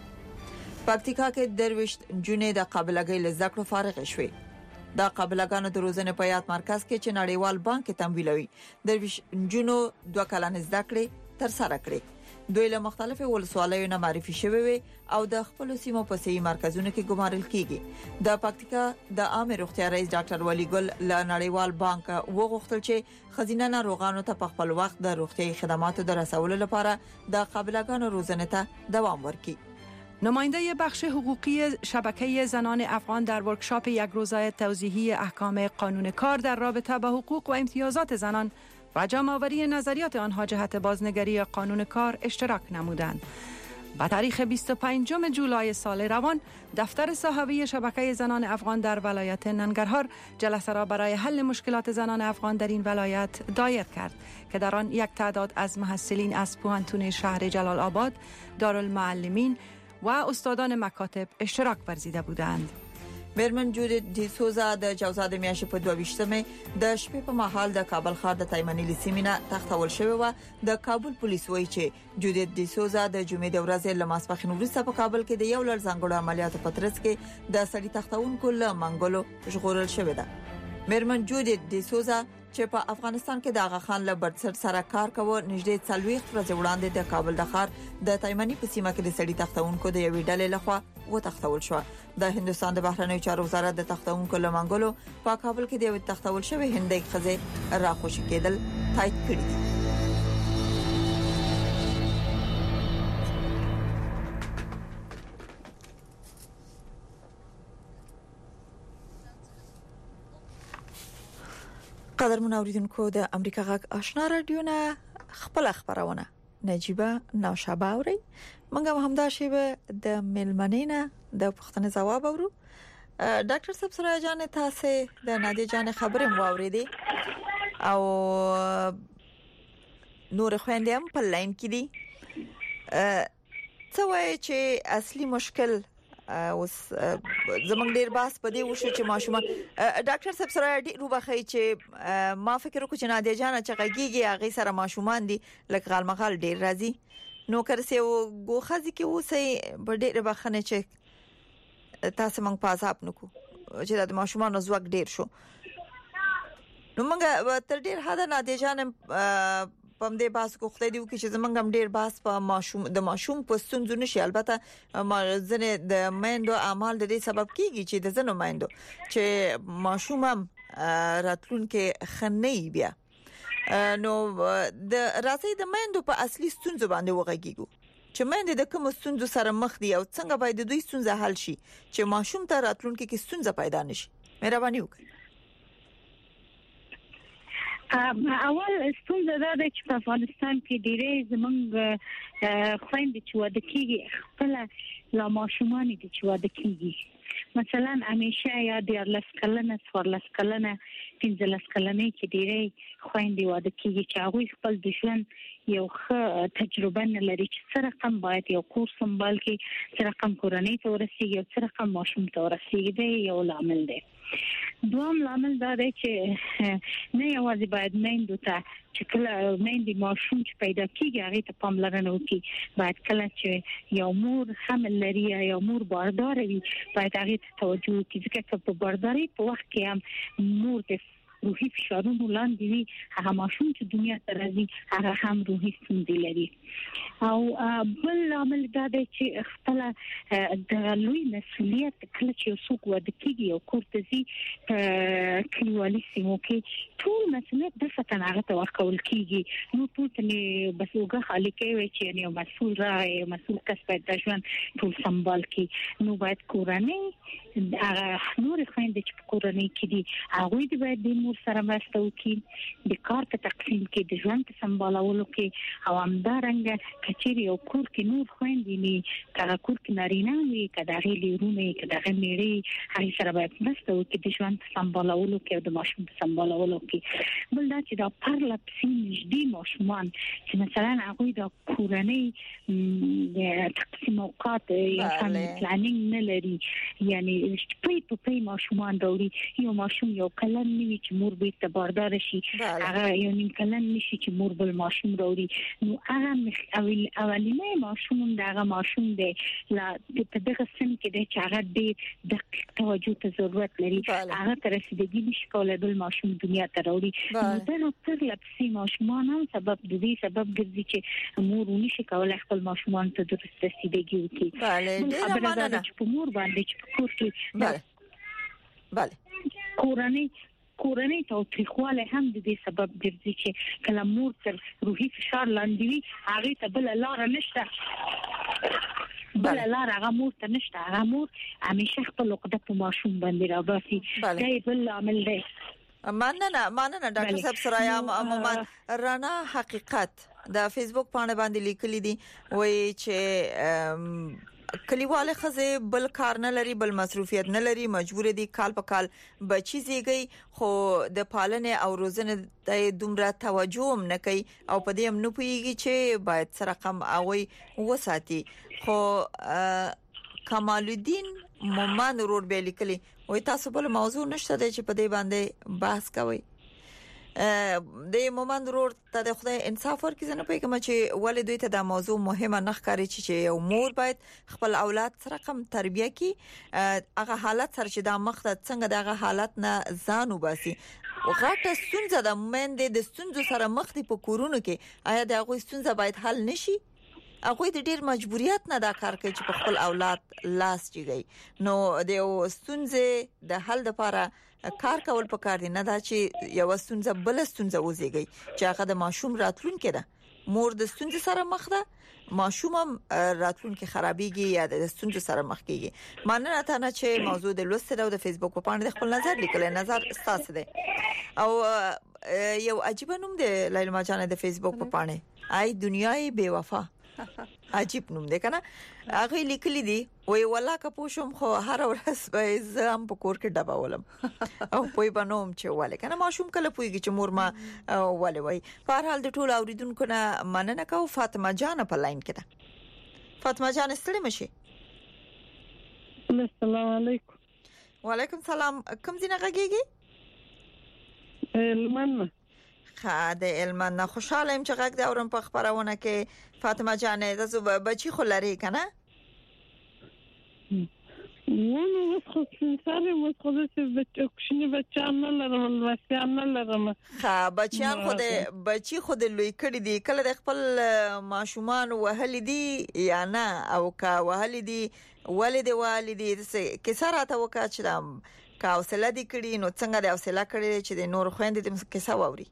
پکتیکا کې درویشت جونې د قابلګۍ لزکړو فارغ شوې. د قابلګانو د روزنې په یاد مرکز کې چې نړیوال بانک تمویلوي درویشت جونو 2 کلن زده کړې تر سره کړې. دوی له مختلفو ولسوالیو نه معرفي شوي وي او د خپل سیمو په سي مرکزونو کې ګمارل کیږي. د پکتیکا د عام روغتیا رئیس ډاکټر ولی ګل له نړیوال بانک وغوښتل چې خزینه ناروغانو ته په خپل وخت د روغتيایي خدماتو د رسولو لپاره د قابلګانو روزنې ته دوام ورکړي. نماینده بخش حقوقی شبکه زنان افغان در ورکشاپ یک روزه توضیحی احکام قانون کار در رابطه با حقوق و امتیازات زنان و جمع‌آوری نظریات آنها جهت بازنگری قانون کار اشتراک نمودند. با تاریخ 25 جولای سال روان دفتر صاحبه شبکه زنان افغان در ولایت ننگرهار جلسه را برای حل مشکلات زنان افغان در این ولایت دایر کرد که در آن یک تعداد از محصلین از پوهنتون شهر جلال آباد، دارالمعلمین و استادان مکاتب اشتراک ورزیده بودند. میرمن جودت دیسوزا د جوزا د میاشتې په 22مې د شپې په مهال د کابل ښار د تایمنی لسیمینه تختول شوی و. د کابل پولیس وایي چې جودت دیسوزا د جمعې د ورځې له ماسپښین وروسته په کابل کې د یو لړ ځانګړو عملیاتو په ترڅ کې د سړي تختونکو له منګولو ژغورل شوی ده. میرمن جودت دیسوزا چې په افغانستان کې د آغا خان له برڅر سره کار کوي نږدې 40 ورځې وړاندې د کابل د ښار د تایمنی په سیمه کې د سړي تختونکو د یوې ډلې لخوا وتښتول شو. د هندستان د بهرنیو چارو وزارت د تختونکو له منګولو په کابل کې د یوې تختول شوی هندۍ ښځې راخوشي کېدل تایید کړی دي. قدرمن اوریدونکو د امریکا غږ آشنا رادیو نه خپل خبرونه نجيبه نوشابه اوري. موږ هم همدا شی به د ملمنینه د پښتنې جواب اورو. ډاکټر صاحب سره جان تاسو د نادي جان خبرې مو اوریدي او نور خويندې هم په لاین کې دي. څه وایي چې اصلي مشکل اوس زمونږ ډیر باس په دې وشو چې ماشومان ډاکټر صاحب سره ډیر وبخې چې ما فکر وکړ چې نادي جان چې غږیږي هغه سره ماشومان دي لکه غالمغال ډیر راځي نو کرسه او ګوخځي کې اوسې په ډیر بخنه چې تاسو موږ په حساب نکو چې د ماشومان زوګ ډیر شو نو موږ تر ډیر حد نه دي جانم پم دې باس کو خدای دی چې زمونږ هم ډیر باس په ماشوم په ستونزو نشي البته ځنه د مایندو اعمال د دې سبب کیږي چې د زنو مایندو چې ماشوم هم راتلونکي خنۍ بیا نو د راځي د مایندو په اصلي ستونزو باندې وغږیږو چې مایندې د کوم ستونزو سره مخ دي او څنګه باید د دوی ستونزه حل شي چې ماشوم ته راتلونکي کې ستونزه پیدا نشي مهرباني وکړئ اول ستونزه دا ده چې په افغانستان کې ډېرې زمونږ خويندې چې واده کیږي خپل لا ماشومان دي چې واده کیږي مثلا همیشه یا د 14 کلنه 14 کلنه 15 کلنه کې ډېرې خويندې واده کیږي چې هغه خپل د ژوند یو ښه تجربه نه لري چې سره کم باید یو کورس سمبال کې سره کم کورنۍ ته ورسیږي او سره کم ماشوم ته ورسیږي دا یو عامل دی دوام عامل دا دی چې نه یوازې باید میندو ته چې کله میندې ماشوم چې پیدا کیږي هغه ته پاملرنه وکړي باید کله چې یو مور حمل لري یا مور باردار وي باید هغه ته توجه وکړي ځکه په بارداري په وخت کې هم مور د روحي فشارونو لاندې وي هغه ماشوم چې دنیا ته راځي هغه هم روحي ستونزې لري او بل عامل دا دی چې خپل د لوی مسؤلیت کله چې څوک واده کیږي او کورته ځي کلیوالي سیمو کې ټول مسؤلیت د فتن هغه ته ورکول کیږي نو ټول ته بس وګه خالي کوي چې یو مسؤل راي مسؤل کس په د ژوند ټول سمبال کی نو باید کورنۍ هغه نور خويندې چې کورنۍ کې دي هغه دې باید د مور سره مرسته وکړي د کار په تقسیم کې د ژوند سمبالولو کې او همدارنګه کچېری او کور کې نور خويندې نه کله کور کې نارینه وي کله غیلونه کله غمیري هغه سره باید مرسته وکړي د ژوند سمبالولو کې او د ماشوم سمبالولو کې بل دا چې دا پرلپسین دي ماشومان چې مثلا هغه د کورنۍ تقسیم اوقات یا پلانینګ نه لري یعنی په ماشومان دوري یو ماشوم یو کلن نیوي چې مور به ته باردار شي هغه یو نیم کلن نشي چې مور بل ماشوم دوري نو هغه اولینه ماشوم دغه ماشوم دی لا په دغه سن کې د هغه د دقیق توجه ته ضرورت لري هغه تر رسیدګي نشي کولای بل ماشوم دنیا ته راوړي نو دا تر لپسي ماشومان هم سبب د دې سبب ګرځي چې مور نشي کولای خپل ماشومان ته د رسیدګي وکړي bale ډیره مننه چې په مور باندې چې کور کې bale کورنۍ تاوتریخواله هم د دې سبب ګرځي چې کله مور تر روحي فشار لاندې وي هغه ته بل لار نشته بل لار هغه مور ته نشته هغه مور همیشه خپل عقده په ماشوم باندې راوباسي دا بل عامل دی مننه ډاکټر صاحب سرایا عموما رانا حقیقت د فیسبوک باندې لیکلي دي وایي چې کلیواله خزه بل کار نه لري بل مصروفیت نه لري مجبور دي کال په کال بچی زیږي خو د پالنې او روزنې د دومره توجه هم نه کوي او په دې هم نه پويږي چې باید سره کم اوي وساتي خو کمال الدین مومن ورور به لیکلي وای تاسو بل موضوع نشته چې په دې باندې بحث کوي د مومن ورور ته د خدای انصاف ورکړي نه پېږم چې ولې دوی ته د موضوع مهمه نه ښکاري چې یو مور باید خپل اولاد سره کم تربیه کړي هغه حالت سره چې د مخته څنګه دغه حالت نه ځان وباسي غټه ستونزه د مېندې د ستونزو سره مخ دي په کورونو کې آیا دغه ستونزه باید حل نشي هغه د ډیر مجبوریت نه دا کار کوي چې په خپل اولاد لاس چیږي نو د ستونزې د حل لپاره کار کول پکار دي نه دا چې یو ستونزه بل ستونزه وزيږي چې هغه د ماشوم راتلونکي ده مور د ستونزې سره مخ ده ماشوم هم راتلونکي خرابېږي یا د ستونزې سره مخ کېږي مننه ته نه چې موضوع د لوست د فیسبوک په پاڼه خپل نظر لیکل نظر ستاسو ده او یو عجیب نوم دی لیلا جان د فیسبوک په پاڼه آی دنیاي بے وفا عجیب نوم دی کنه هغه لیکلی دی وای ولا که پوښم خو هر ورځ به زم په کور کې ډبا ولم او پوي بنوم چې والے کنه ماشوم کله پويږي چې مور ما والے وای په هر حال د ټول اوریدونکو نه مننه کوم فاطمه جان په لاین کې ده فاطمه جان ستړي مشي السلام علیکم وعلیکم سلام کوم ځای غږیږي المنه خاده علمنا خوشاله يم چې غږ د اورم په خبرونه کې فاطمه جان تاسو بچی خو لري کنه ونه خو سره مو خو د کوچنی بچان نه لرم وسیان نه لرم. ها بچیان خو د بچی خو د لوی کړي دي کله د خپل ماشومان وهل دي یا نه او کا وهل دي والدي کې سره تا وکړه چې کا حوصله دي کړي نو څنګه د حوصله کړي چې د نور خويندې د کیسه ووري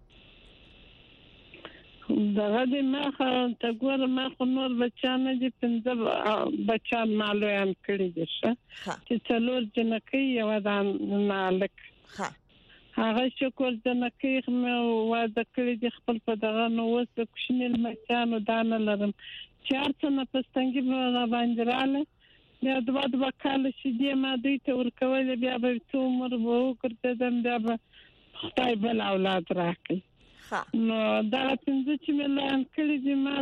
دغه د مخه ته ګور مخه نور بچان دي 15 بچان مالویان کړی دي چې څلور جنکې یو د مالک هغه شکر جنکې مې واده کړی دي خپل په دغه نو وسه کوشنل مچانو دانه لرم چارته نه پستنګي باندې رااله بیا د وکاله چې دی ما دوی ته ورکول بیا به څومره وکړم بیا به خدای بل اولاد راکړي نو دا څنګه چې ملان کړی دي ما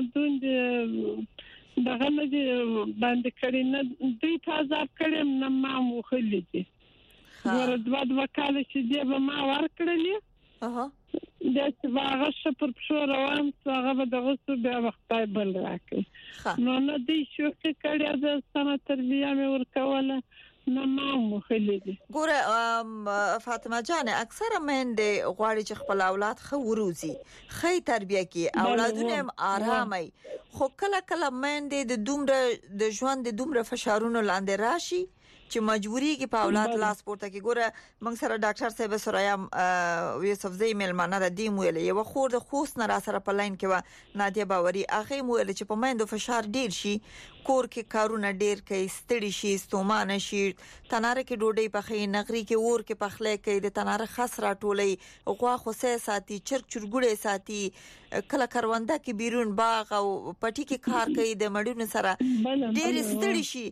دوی دغه نه دي باندې کړی نه دوی تازه کړم نه ما مخلي دي ورته د وکاله چې دی به ما ورکړلې دا چې هغه شپر په روان هغه به دغه څه بیا وختای بل راکړي نو نه دی شو کړی د سنه تربیه مې ورکوله نه ما مخلي دي ګوره فاطمه جان اکثره مېندې غواړي چې خپل اولاد خو وروزي خې تربیه کې اولادونه آرامي خو کله کله مېندې د ژوند د دومره فشارونو لاندې راشي چې مجبوري کې په اولاد لاس پورته کې ګوره موږ سره ډاکټر صاحب سرايا یوسف زئی ملمانه د دې مویل یو خور د خوست نه را سره په لاین کې و نادیه باوري اخی مویل چې په مېندو فشار ډیر شي کور کې کارونه ډیر کوي ستړي شي ستومانه شي تناره کې ډوډۍ پخې نغري کې اور کې پخلې کوي د تناره خسره ټولې غوا خوسه ساتي چرګ چرګوړې ساتي کله کرونده کې بیرون باغ او پټي کې کار کوي د مړونو سره ډیر ستړي شي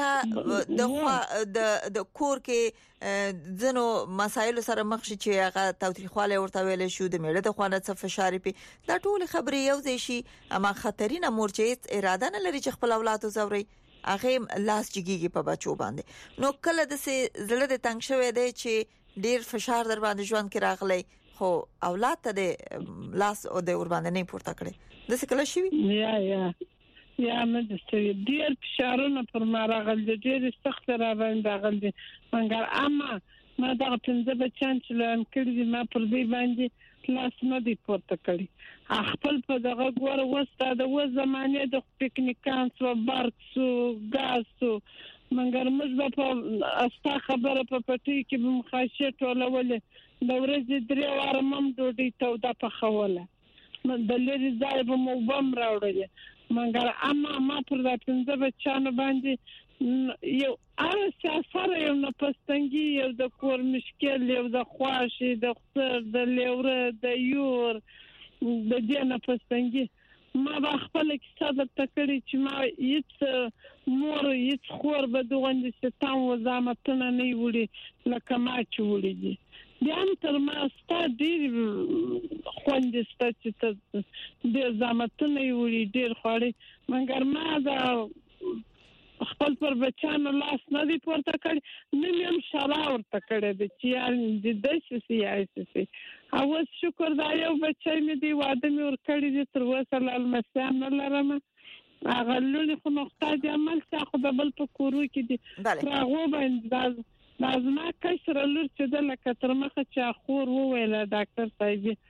یا د کور کې ځنو مسایل سره مخ شي چې هغه توتریخواله ورته ویل شو د میړه د خوانه څخه فشار پی دا ټول خبرې یو ځای شي اما خطرینه مورچې اراده نه لري چې خپل اولاد زوري هغه لاس جګیږي په بچو باندې نو کله د زړه د تنگ شوی دی چې ډیر فشار در باندې ژوند کې راغلی خو اولاد ته د لاس او د ور باندې نه پورته کړي د څه کله شي یا مې ستړي ډیر فشارونه پر ما راغلي ډیر سخت را باندې راغلي مګر اما ما دا څنګه بچان چې لان کړی ما پر دې باندې لاس نه دی پورته کړی خپل په دغه ګور وسته د زمانه د پکنیکان سو بارکسو غاسو مګر موږ په استا خبره په پټي کې به مخاشه ټولولې د ورځې درې واره مم ډوډۍ ته د پخوله د لری ځای به مو بم راوړل مګر اما ما پر د 15 بچانو باندې یو سره یو نه پستنګي یو د کور مشکل یو د خواشي د خسر د لیوره د یور د دې نه پستنګي ما با خپل کیسه د تکړی چې ما هیڅ مور هیڅ خور به دوغند ستام و زامتنه نه وړي لکه ما چې وړي دي بیا تر ما ستاسو ډیر خوندې ستاسو چې ډیر زامتنه وړي ډیر خوړې مګر ما دا خپل پر بچانو لاس نه دی پورته کړ نه مې هم شلا ورته کړې د چې یار د دې سیاسي او شکر دا یو بچی مې دی واده مې ور کړی دي تر اوسه لال مسام نه لرم هغه لولي خو نقطه د عمل څخه خو د بل په کورو کې دي هغه باندې لازم کسر لور چې د لکه تر مخه چې خور وویل ډاکټر صاحب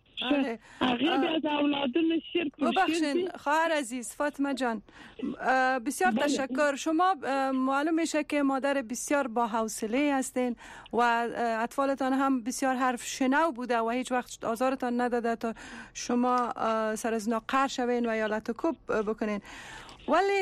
هغه د اولادونو شیر ببخشید خواهر عزیز فاطمه جان بسیار تشکر شما معلوم میشه که مادر بسیار با حوصله هستین و اطفالتان هم بسیار حرف شنو بوده و هیچ وقت آزارتان نداده تا شما سر از اینا قهر شوین و یا لطکوب بکنین ولی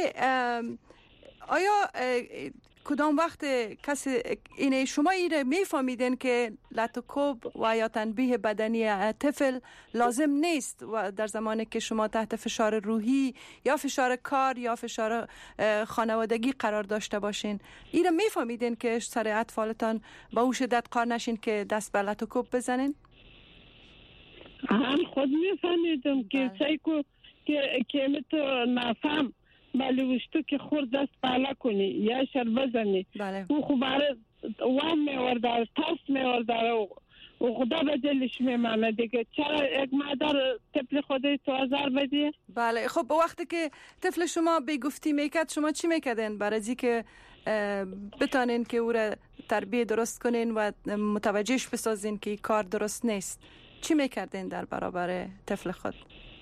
آیا کدام وقت کسی اینه شما اینه میفهمیدین که لطکوب و یا تنبیه بدنی طفل لازم نیست و در زمانی که شما تحت فشار روحی یا فشار کار یا فشار خانوادگی قرار داشته باشین اینه میفهمیدین که سر اطفالتان با او شدت قار نشین که دست به لطکوب بزنین؟ هم خود میفهمیدم که سایکو که تو نفهم ولی وشتو که خور دست بالا کنی یا شر بزنی او خو باره وام میوردار تاس میوردار عقده به دلش میمانه دیگه. چرا یک مادر طفل خودش تو آزار بدیه؟ بله. خب وقتی که طفل شما بگفتی میکرد شما چی میکردین برای از که بتانین که او را تربیت درست کنین و متوجهش بسازین که کار درست نیست؟ چی میکردین در برابر طفل خود؟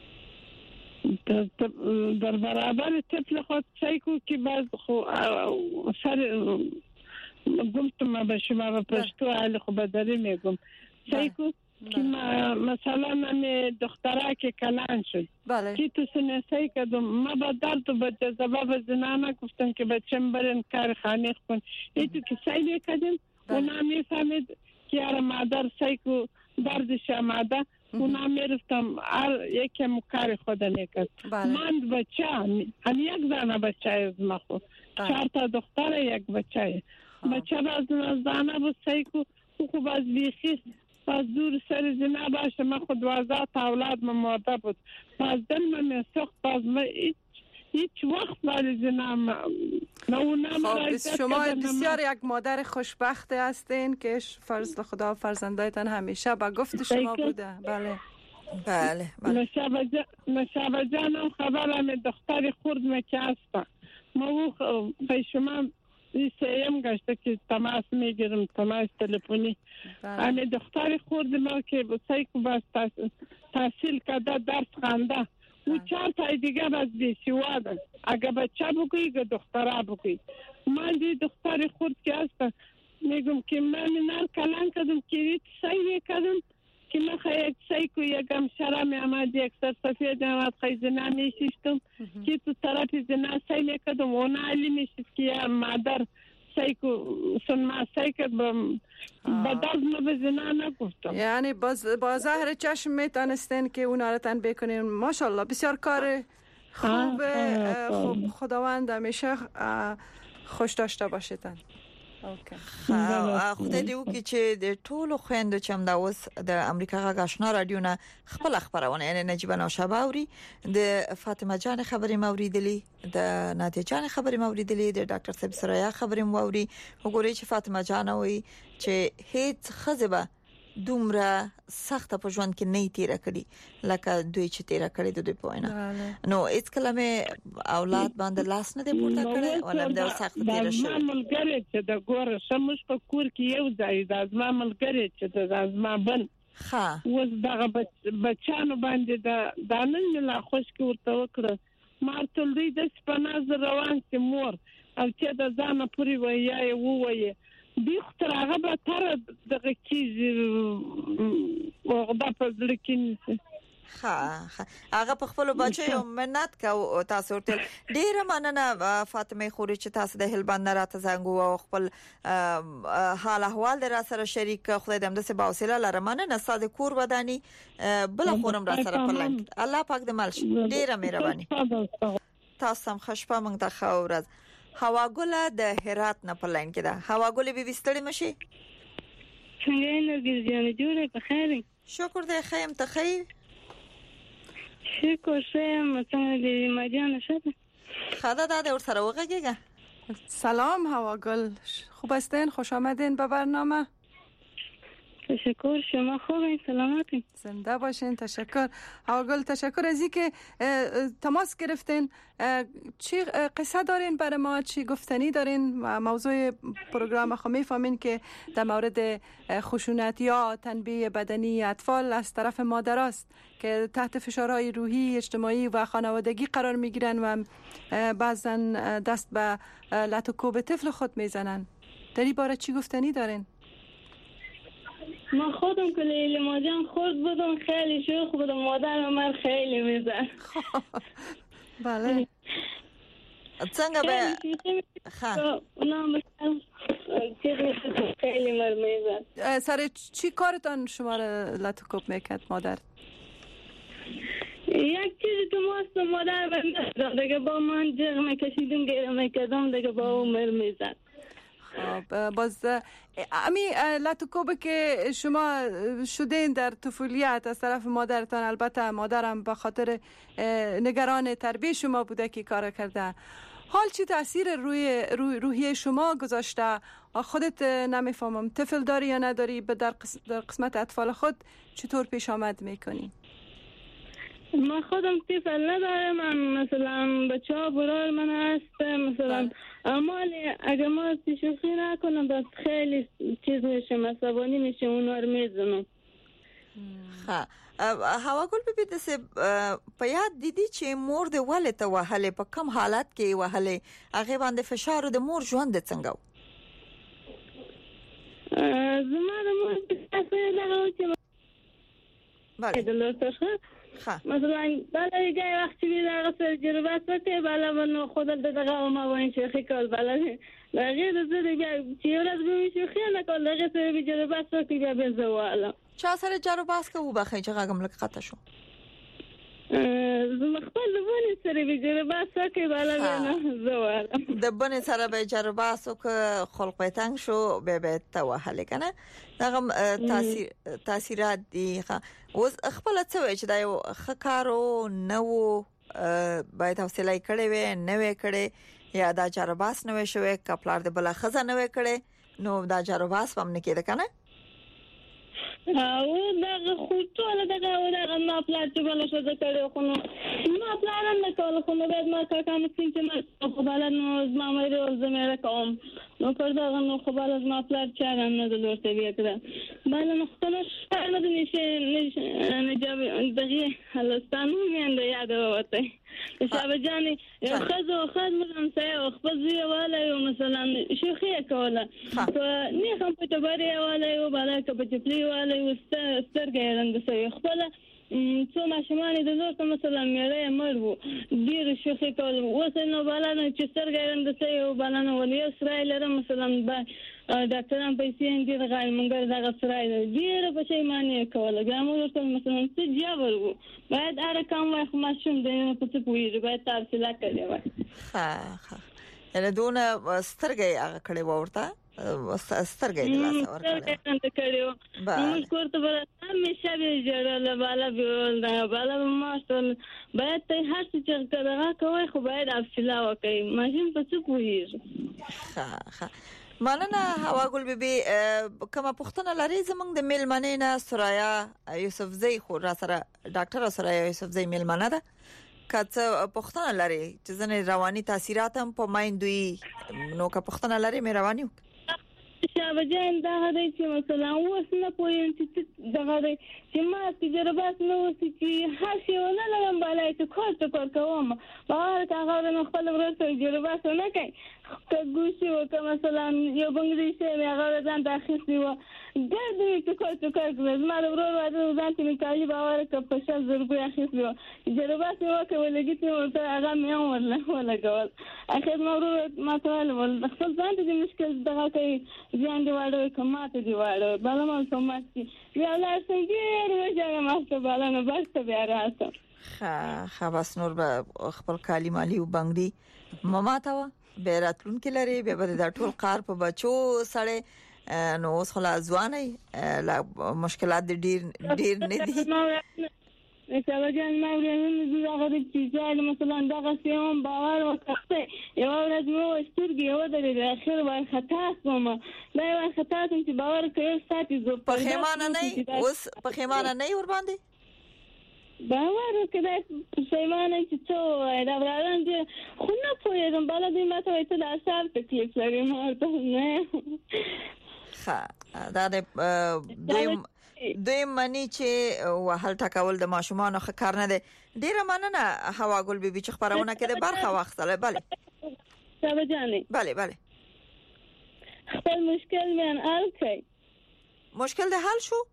در برابر طفل خود سعی کو که باز سر گفتم به شما به پشتو حال خوب داری میگم سعی کو که مثلا من دختره که کلان شد که تو سنه سعی کردم ما با درد و با جذبه به زنا نگفتم که بچم برن کار خانه کن ایتو که سعی کردم اونا میفهمید که یار مادر سعی کو دردش آمده اونا میرفتم یکم کار خود میکرد. من بچه هم یک زنه بچه از ما خود 4 تا دختر یک بچه بچه باز زنه بود سعی کو خوب از بیخی باز دور سر زنا باشه. من خود 12 تا اولاد من مرده بود باز دل من سخت باز من هیچ وقت برای زنا خب شما بسیار یک مادر خوشبخت هستین که فرزند خدا فرزندایتان همیشه با گفت شما بوده. بله بله نشابه جانم خبرم دختر خورد مکه هسته ما به شما سیم گشته که تماس میگیرم تماس تلفنی همه دختر خورد ما که سعی کو باز تحصیل کرده درس خونده او 4 تا دیگه باز بیسواده اگه بچه بگوی اگه دختره بگوی من دی دختر خورد که هسته میگم که من نار کلان کردم که ریت سعی کردم که من خیلی سعی کو یکم شرم آمد یک سر سفید آمد خیلی زنا میشیستم که تو طرف زنا سعی کردم اونا علی میشید که یا مادر سعی کو سن ما سعی کرد با درد ما به زنا نگفتم. یعنی با ظاهر چشم میتونستین که اونا را تن بکنین. ماشاءالله بسیار کار خوب خداوند همیشه خوش داشته باشیدن. خدای دې وکړي چې د ټولو خويندو چې هم دا اوس د امریکا غږ آشنا رادیو نه خپل خبرونه یعنی نجیبه نوشابه اوري د فاطمه جان خبرې موریدلې د نادیه جان خبرې موریدلې د ډاکټر صاحب سریا خبرې مووري وګورئ چې فاطمه جان وایي چې هیڅ خزبه دومره سخت په ژوند کې نه تیر کړی لکه دوی چې تیر کړی د دوی په وینا نو هیڅ کلمه اولاد باندې لاس نه دی پورته کړی ولهم دا سخت تیر شي. د ملګری چې د ګوره سمش په کور کې یو ځای د ازما ملګری چې د ازما بن اوس دغه بچانو باندې د نن لا خوش کې ورته وکړه مارتل دوی د سپناز روان سي مور او چې د ځانه پوری وایي وایي بیختر هغه به تر دغه کیږي وغدا په ځل کې هغه په خپل بچو مننت کو تاسو ورته ډیره مننه فاطمه خوري چې تاسو د هلبند راته زنګ او خپل حال احوال در سره شریک خدای دې هم د سبا وسیله لرمنه نه ساده کور ودانی بل خورم را سره پلان الله پاک دې مالش ډیره مهرباني تاسو هم خوشپه مونږ ته خورز. هوا ګله د هرات نه پلاین کې ده. هوا ګله به وستړی مشي څنګه نه ګرځي جوړه په خیر شکر دې خیم ته خیر شکر سم څنګه دې مجان شته خدا داده ور سره وګیږه. سلام هوا گل خوب هستین؟ خوش آمدین به برنامه. تشکر شما خوبین سلامتین زنده باشین. تشکر هوا گل تشکر از اینکه تماس گرفتین. چی قصه دارین برای ما چی گفتنی دارین موضوع پروگرام خو میفهمین که در مورد خشونت یا تنبیه بدنی اطفال از طرف مادر است که تحت فشارهای روحی اجتماعی و خانوادگی قرار میگیرن و بعضا دست به لط و کوب طفل خود میزنن. در این باره چی گفتنی دارین؟ ما خودم که لیلی ماجان خود بودم خیلی شوخ بودم مادر من خیلی میزن. بله څنګه به اونا مثلا خیلی میزن. سر چی کارتان شما را لط و کوب میکرد مادر؟ یک چیزی تو ماست مادر بندازم دیگه با من جغ میکشیدم گیره میکردم دیگه با عمر میزن. خب باز امی لط و کوب که شما شدین در طفولیت از طرف مادرتان، البته مادرم به خاطر نگران تربیت شما بوده که کار کرده. حال چه تاثیر روی روحیه شما گذاشته؟ خودت نمیفهمم طفل داری یا نداری، در قسمت اطفال خود چطور پیش آمد میکنی؟ من خودم طفل ندارم، من مثلا بچه ها برای من هست مثلا مالی اگر ما شوخی نکنم بس خیلی چیز میشم، عصبانی میشم، اونا رو میزنم. هوا ګل بيبي د سه په یاد دي چې مور د والته وهله په کم حالت کې وهله هغه باندې فشار د مور ژوند څنګه و؟ زما د مور څه دغه چې بله د لوټه مثلا بالا جای وقتی بیدار تجربه سته بالا من خودم دغه ما وین شيخي کول بالا غیر زده بیا چې ورځ به شيخي نه کول هغه سره تجربه سته بیا به زواله چا سره جارو باس کوو بخې چې غاګم لک خطا شو زما خپل ونه سره تجربه سته بالا نه زواله د بنه سره به جارو باس او خلق پتنګ شو به توهل کنه دغه تاثیرات دي اوس خپل څه وای چې دا یو خکارو نو باید حوصله کړې وې نه وې کړې یا دا جارباس نه وې شوې کپلار د بل خزه نه وې کړې نو دا جارباس هم نه کېده کنه او دا خو ټول دا ما پلان چې بل شو ذکر خو نو ما پلان نه کول خو نو باید ما کاکا مسین چې ما خو بل نو ما مې ورځ مې کوم نو پر دا نو خو بل ما پلان چې نه د لورته بیا کړه بل نو خپل نه د نشه جواب دغه هلستانو مې اند یاد وته شابه جاني یو خذ مثلا سه خپل زی ولا مثلا شيخه کوله نه هم په تبري ولا یو بالا کپچپلی ولا یو سترګې رنګ سه خپل څو ماشومان د زوړ مثلا مېره مرو ډیر شيخه کوله وسنه بالا نه چې سترګې رنګ سه یو بالا نه ولې اسرائیل مثلا با ډاکټران پیسې اندي غای مونږ دغه اسرائیل ډیر په شي معنی کوله ګامو ورته مثلا څه جواب ورو باید ارقام واخ ماشوم د په څه پوي باید تفصیل کړی وای یعنی دونه سترګې هغه کړي ورته سترګې د لاس ورکړو موږ کوته بل همیشه به جوړه بالا به بالا ماستل باید ته هر څه چې کړه کوي خو باید تفصیل وکړي ماشوم په څه پوي مننه هوا ګل بيبي کومه پښتنه لري زمونږ د میلمنې نه سرایا یوسفزئی خو را سره ډاکټر سرایا یوسفزئی میلمنه ده کڅ پښتنه لري چې زنه رواني تاثیرات هم په مایندوي نو که پښتنه لري مې رواني شابه جان دا غوډي چې مثلا اوس نه پوهیم چې دا غوډي چې ما تجربات نو چې هر شي ونه لرم بالای چې کار کوم بار کا غوډه خپل ورته تجربات نه کوي که ګوشي وکړه مثلا یو بنګړي چې هغه ځان داخلي و دا دې چې کار کوي ما د ورور واده ځان ته کالی باور ک په شل ضربه اخیستو تجربات وکړه ولګی ته هغه مې ولا کول اخر ما ورور ما ته ول خپل ځان ته مشکل دغه کوي ځان دی واړو کماته دی واړو بل ما سماتي یا لا څنګه ورځه ما ته بل نه بس بیا راځه خلاص نور به خپل کالی مالی و بنګړي ماما تا بیراتلون کې لري به د ټول قار په بچو سره نو اوس خلاص ځواني لا مشکلات ډیر نه دي مثلا جان ما ورنه دغه چې مثلا دغه سیمه باور وکړه یو ورځ مو سترګې یو د اخر وای خطا کوم دا یو خطا چې باور کوي ساتي زه په خیمانه نه اوس په خیمانه نه ور باندې باور کړه سیمانه چې څو دا وران خو نه پوهېږم بالا دې ماته ته د اثر تکلیف لري ما ته نه دا د دوی منی چې وهل ټاکول د ماشومان خو کار نه دی ډیره مننه هوا ګل بيبي چې خبرونه کړي برخه واخله bale سبا جاني bale خپل مشکل من حل کړ مشکل د حل شو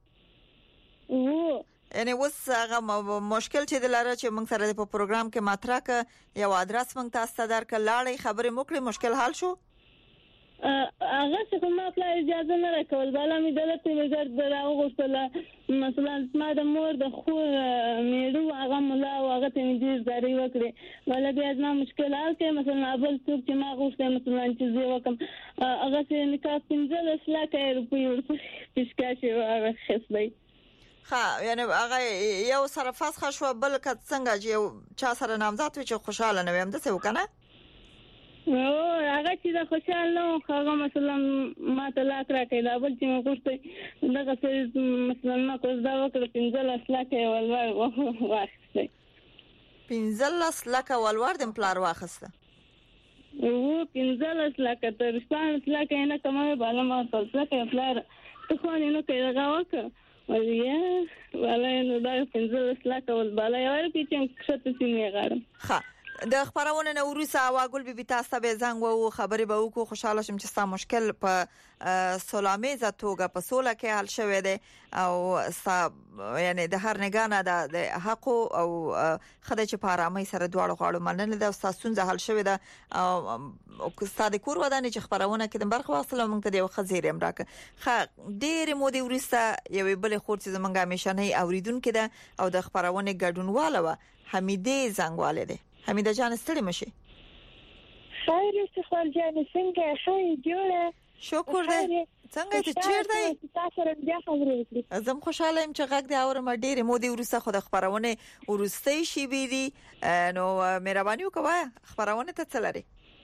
یعنی اوس هغه مشکل چې د لاره چې موږ سره په پروګرام کې مطرح ک یو ادرس موږ تاسو ته درکړ لاړې خبرې موکړي مشکل حل شو هغه څه ما خپل اجازه نه راکول بالا مې دلته وزارت دراو غوښتله مثلا ما د مور د خو میړو هغه مولا او هغه ته مې ډیر زاري وکړي بالا بیا ما مشکلات کې مثلا اول څوک چې ما غوښته مثلا چې زه وکم هغه چې نکاح 15 لک روپۍ ورته پیشکش وکړي یعنی هغه یو سره فسخه شو بل کڅ څنګه چې چا سره نامزد و چې خوشاله نه ویم د څه وکنه هغه چې دا خوشاله هغه مثلا ما طلاق راکړی دا بل چې مې غوښتي دغه څه مثلا ما کوزدا وکړ 15 لک ولور واخیسته 15 لک ولور د پلار واخیسته او 15 لک تر 15 لک نه کومه بالا ما تاسو کې پلار ته خو نه کوي دا وکړه ولیا ولا نو دا 15 لک ول بالا یو کې چې څه سینې غاړم ها د خبرونه نو وروسته واګل بي تاسو به زنګ وو خبرې به وکړو خوشاله شم چې ستا مشکل په سولاميزه توګه په سوله کې حل شوه دی او یعنی د هر نگانه د حق او خدای چې په آرامۍ سره دواړو غواړو مننه د تاسو حل شوه دی او استاد کور ودانې چې خبرونه کې د برخه واصله مونږ ته د خزیرم راک خ ډېر مودې ورسته یو بل خور چې زمونږه همیشه نه اوریدونکو ده او د خبرونه ګډونواله و حمیده زنګواله ده حمیده جان ستړي مشي خیر استقبال جان څنګه خیر جوړه شکر دې څنګه ته چیر دی تاسو سره بیا خبرې وکړي زم خوشاله يم چې غږ دې اورم ډېر مودې ورسته خو د خبرونه ورستي شي بيدي نو مهرباني وکړه خبرونه ته تلري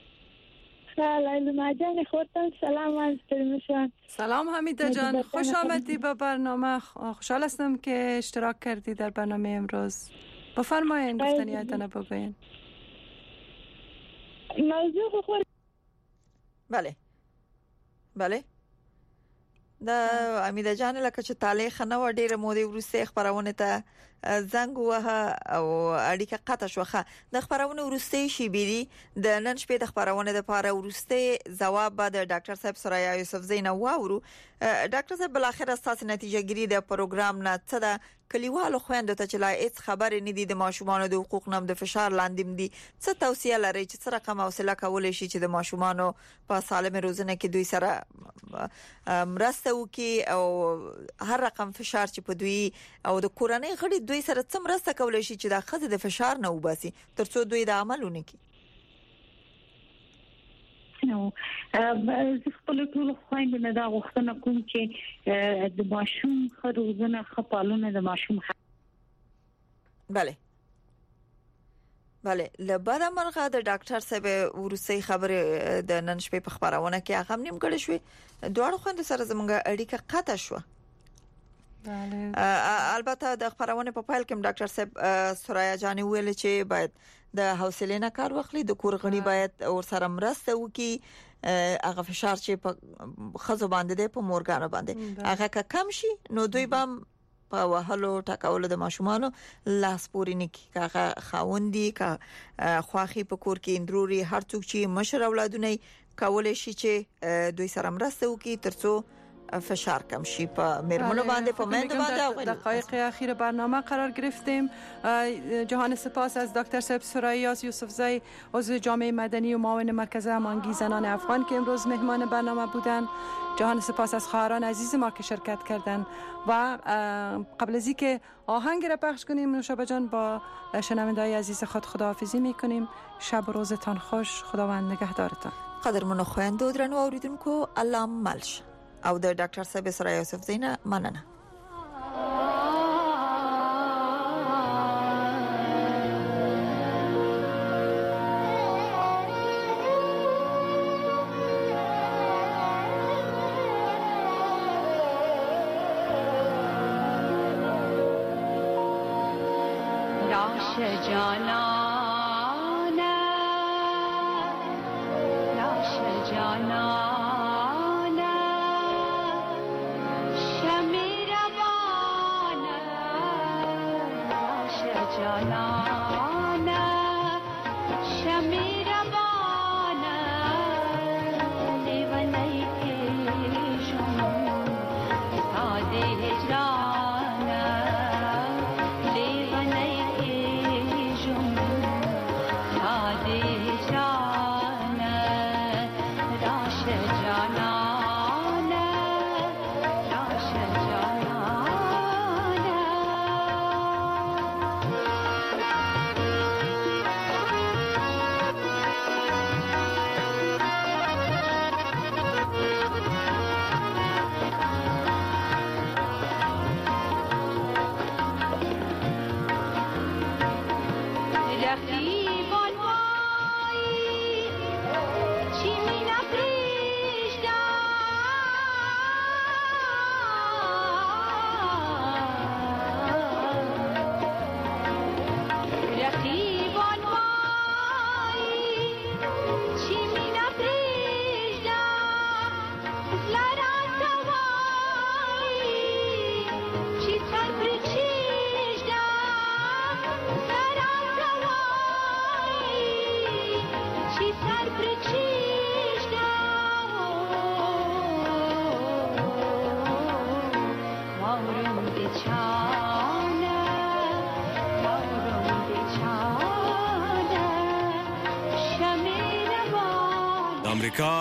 لیلا جان خودتان سلام علیکم سلام حمیده جان خوش آمدی به برنامه خوشحال هستم که اشتراک کردی در برنامه امروز بفرمایید گفتنیاتنا بگوین موضوع خود بله دا امیده جان لکه چې تاله خنه و ډیره مودې ورسته خبرونه ته زنګ وها او اړیکه قطع شوخه د خبرونه ورسته شي بيدي د نن شپې د خبرونه د پاره ورسته جواب به د ډاکټر صاحب سرایا یوسف زینه واورو ډاکټر صاحب بل اخر اساس نتیجه ګری د پروګرام نه څه د کلیوالو خويندو ته چې لا هیڅ خبر نه دي د ماشومان د حقوق نم د فشار لاندې دي څه توصيه لري چې څه رقم حوصله کولای شي چې د ماشومان په سالم روزنه کې دوی سره مرسته وکي او هر رقم فشار چې په دوی او د کورنۍ غړي دوی سره څه مرسته کولای شي چې د خزه د فشار نه وباسي ترڅو دوی د عملونه کوي نو زه خپل ټول خويندو نه دا غوښتنه کوم چې د ماشوم خروزنه خپالونه د ماشوم bale لبعد مرغه د ډاکټر صاحب ورسې خبره د نن شپې په خبرونه کې هغه نیم کړی شوې دوه خويندو سره زموږ اړیکه قطع شو البته د خبرونه په فایل کې ډاکټر صاحب سرایا جان ویل چې باید د حوصله نه کار واخلي د کور غړي باید اور سره مرسته وکي هغه فشار چې په خزو باندې په مورګانو باندې هغه کم شي نو دوی بام په وهلو ټاکولو د ماشومانو لاس پورې نه کی هغه خاوندې کا خواخي په کور کې اندروري هر څوک چې مشر اولادونه کولای شي چې دوی سره مرسته وکي ترڅو فشار کم شي په مرمنو باندې په مند باندې دقایق اخیر برنامه قرار گرفتیم جهان سپاس از دکتر صاحب سرایی یوسفزی عضو جامعه مدنی و معاون مرکز هماهنگی زنان افغان که امروز مهمان برنامه بودند جهان سپاس از خواهران عزیز ما که شرکت کردند و قبل از اینکه آهنگ را پخش کنیم نوشابه جان با شنونده‌های عزیز خود خداحافظی میکنیم شب و روزتان خوش خداوند نگهدارتان قدرمن خويندو درنو اوریدونکو الله ملش او د ډاکټر صاحب سره یوسف زینه مننه امریکا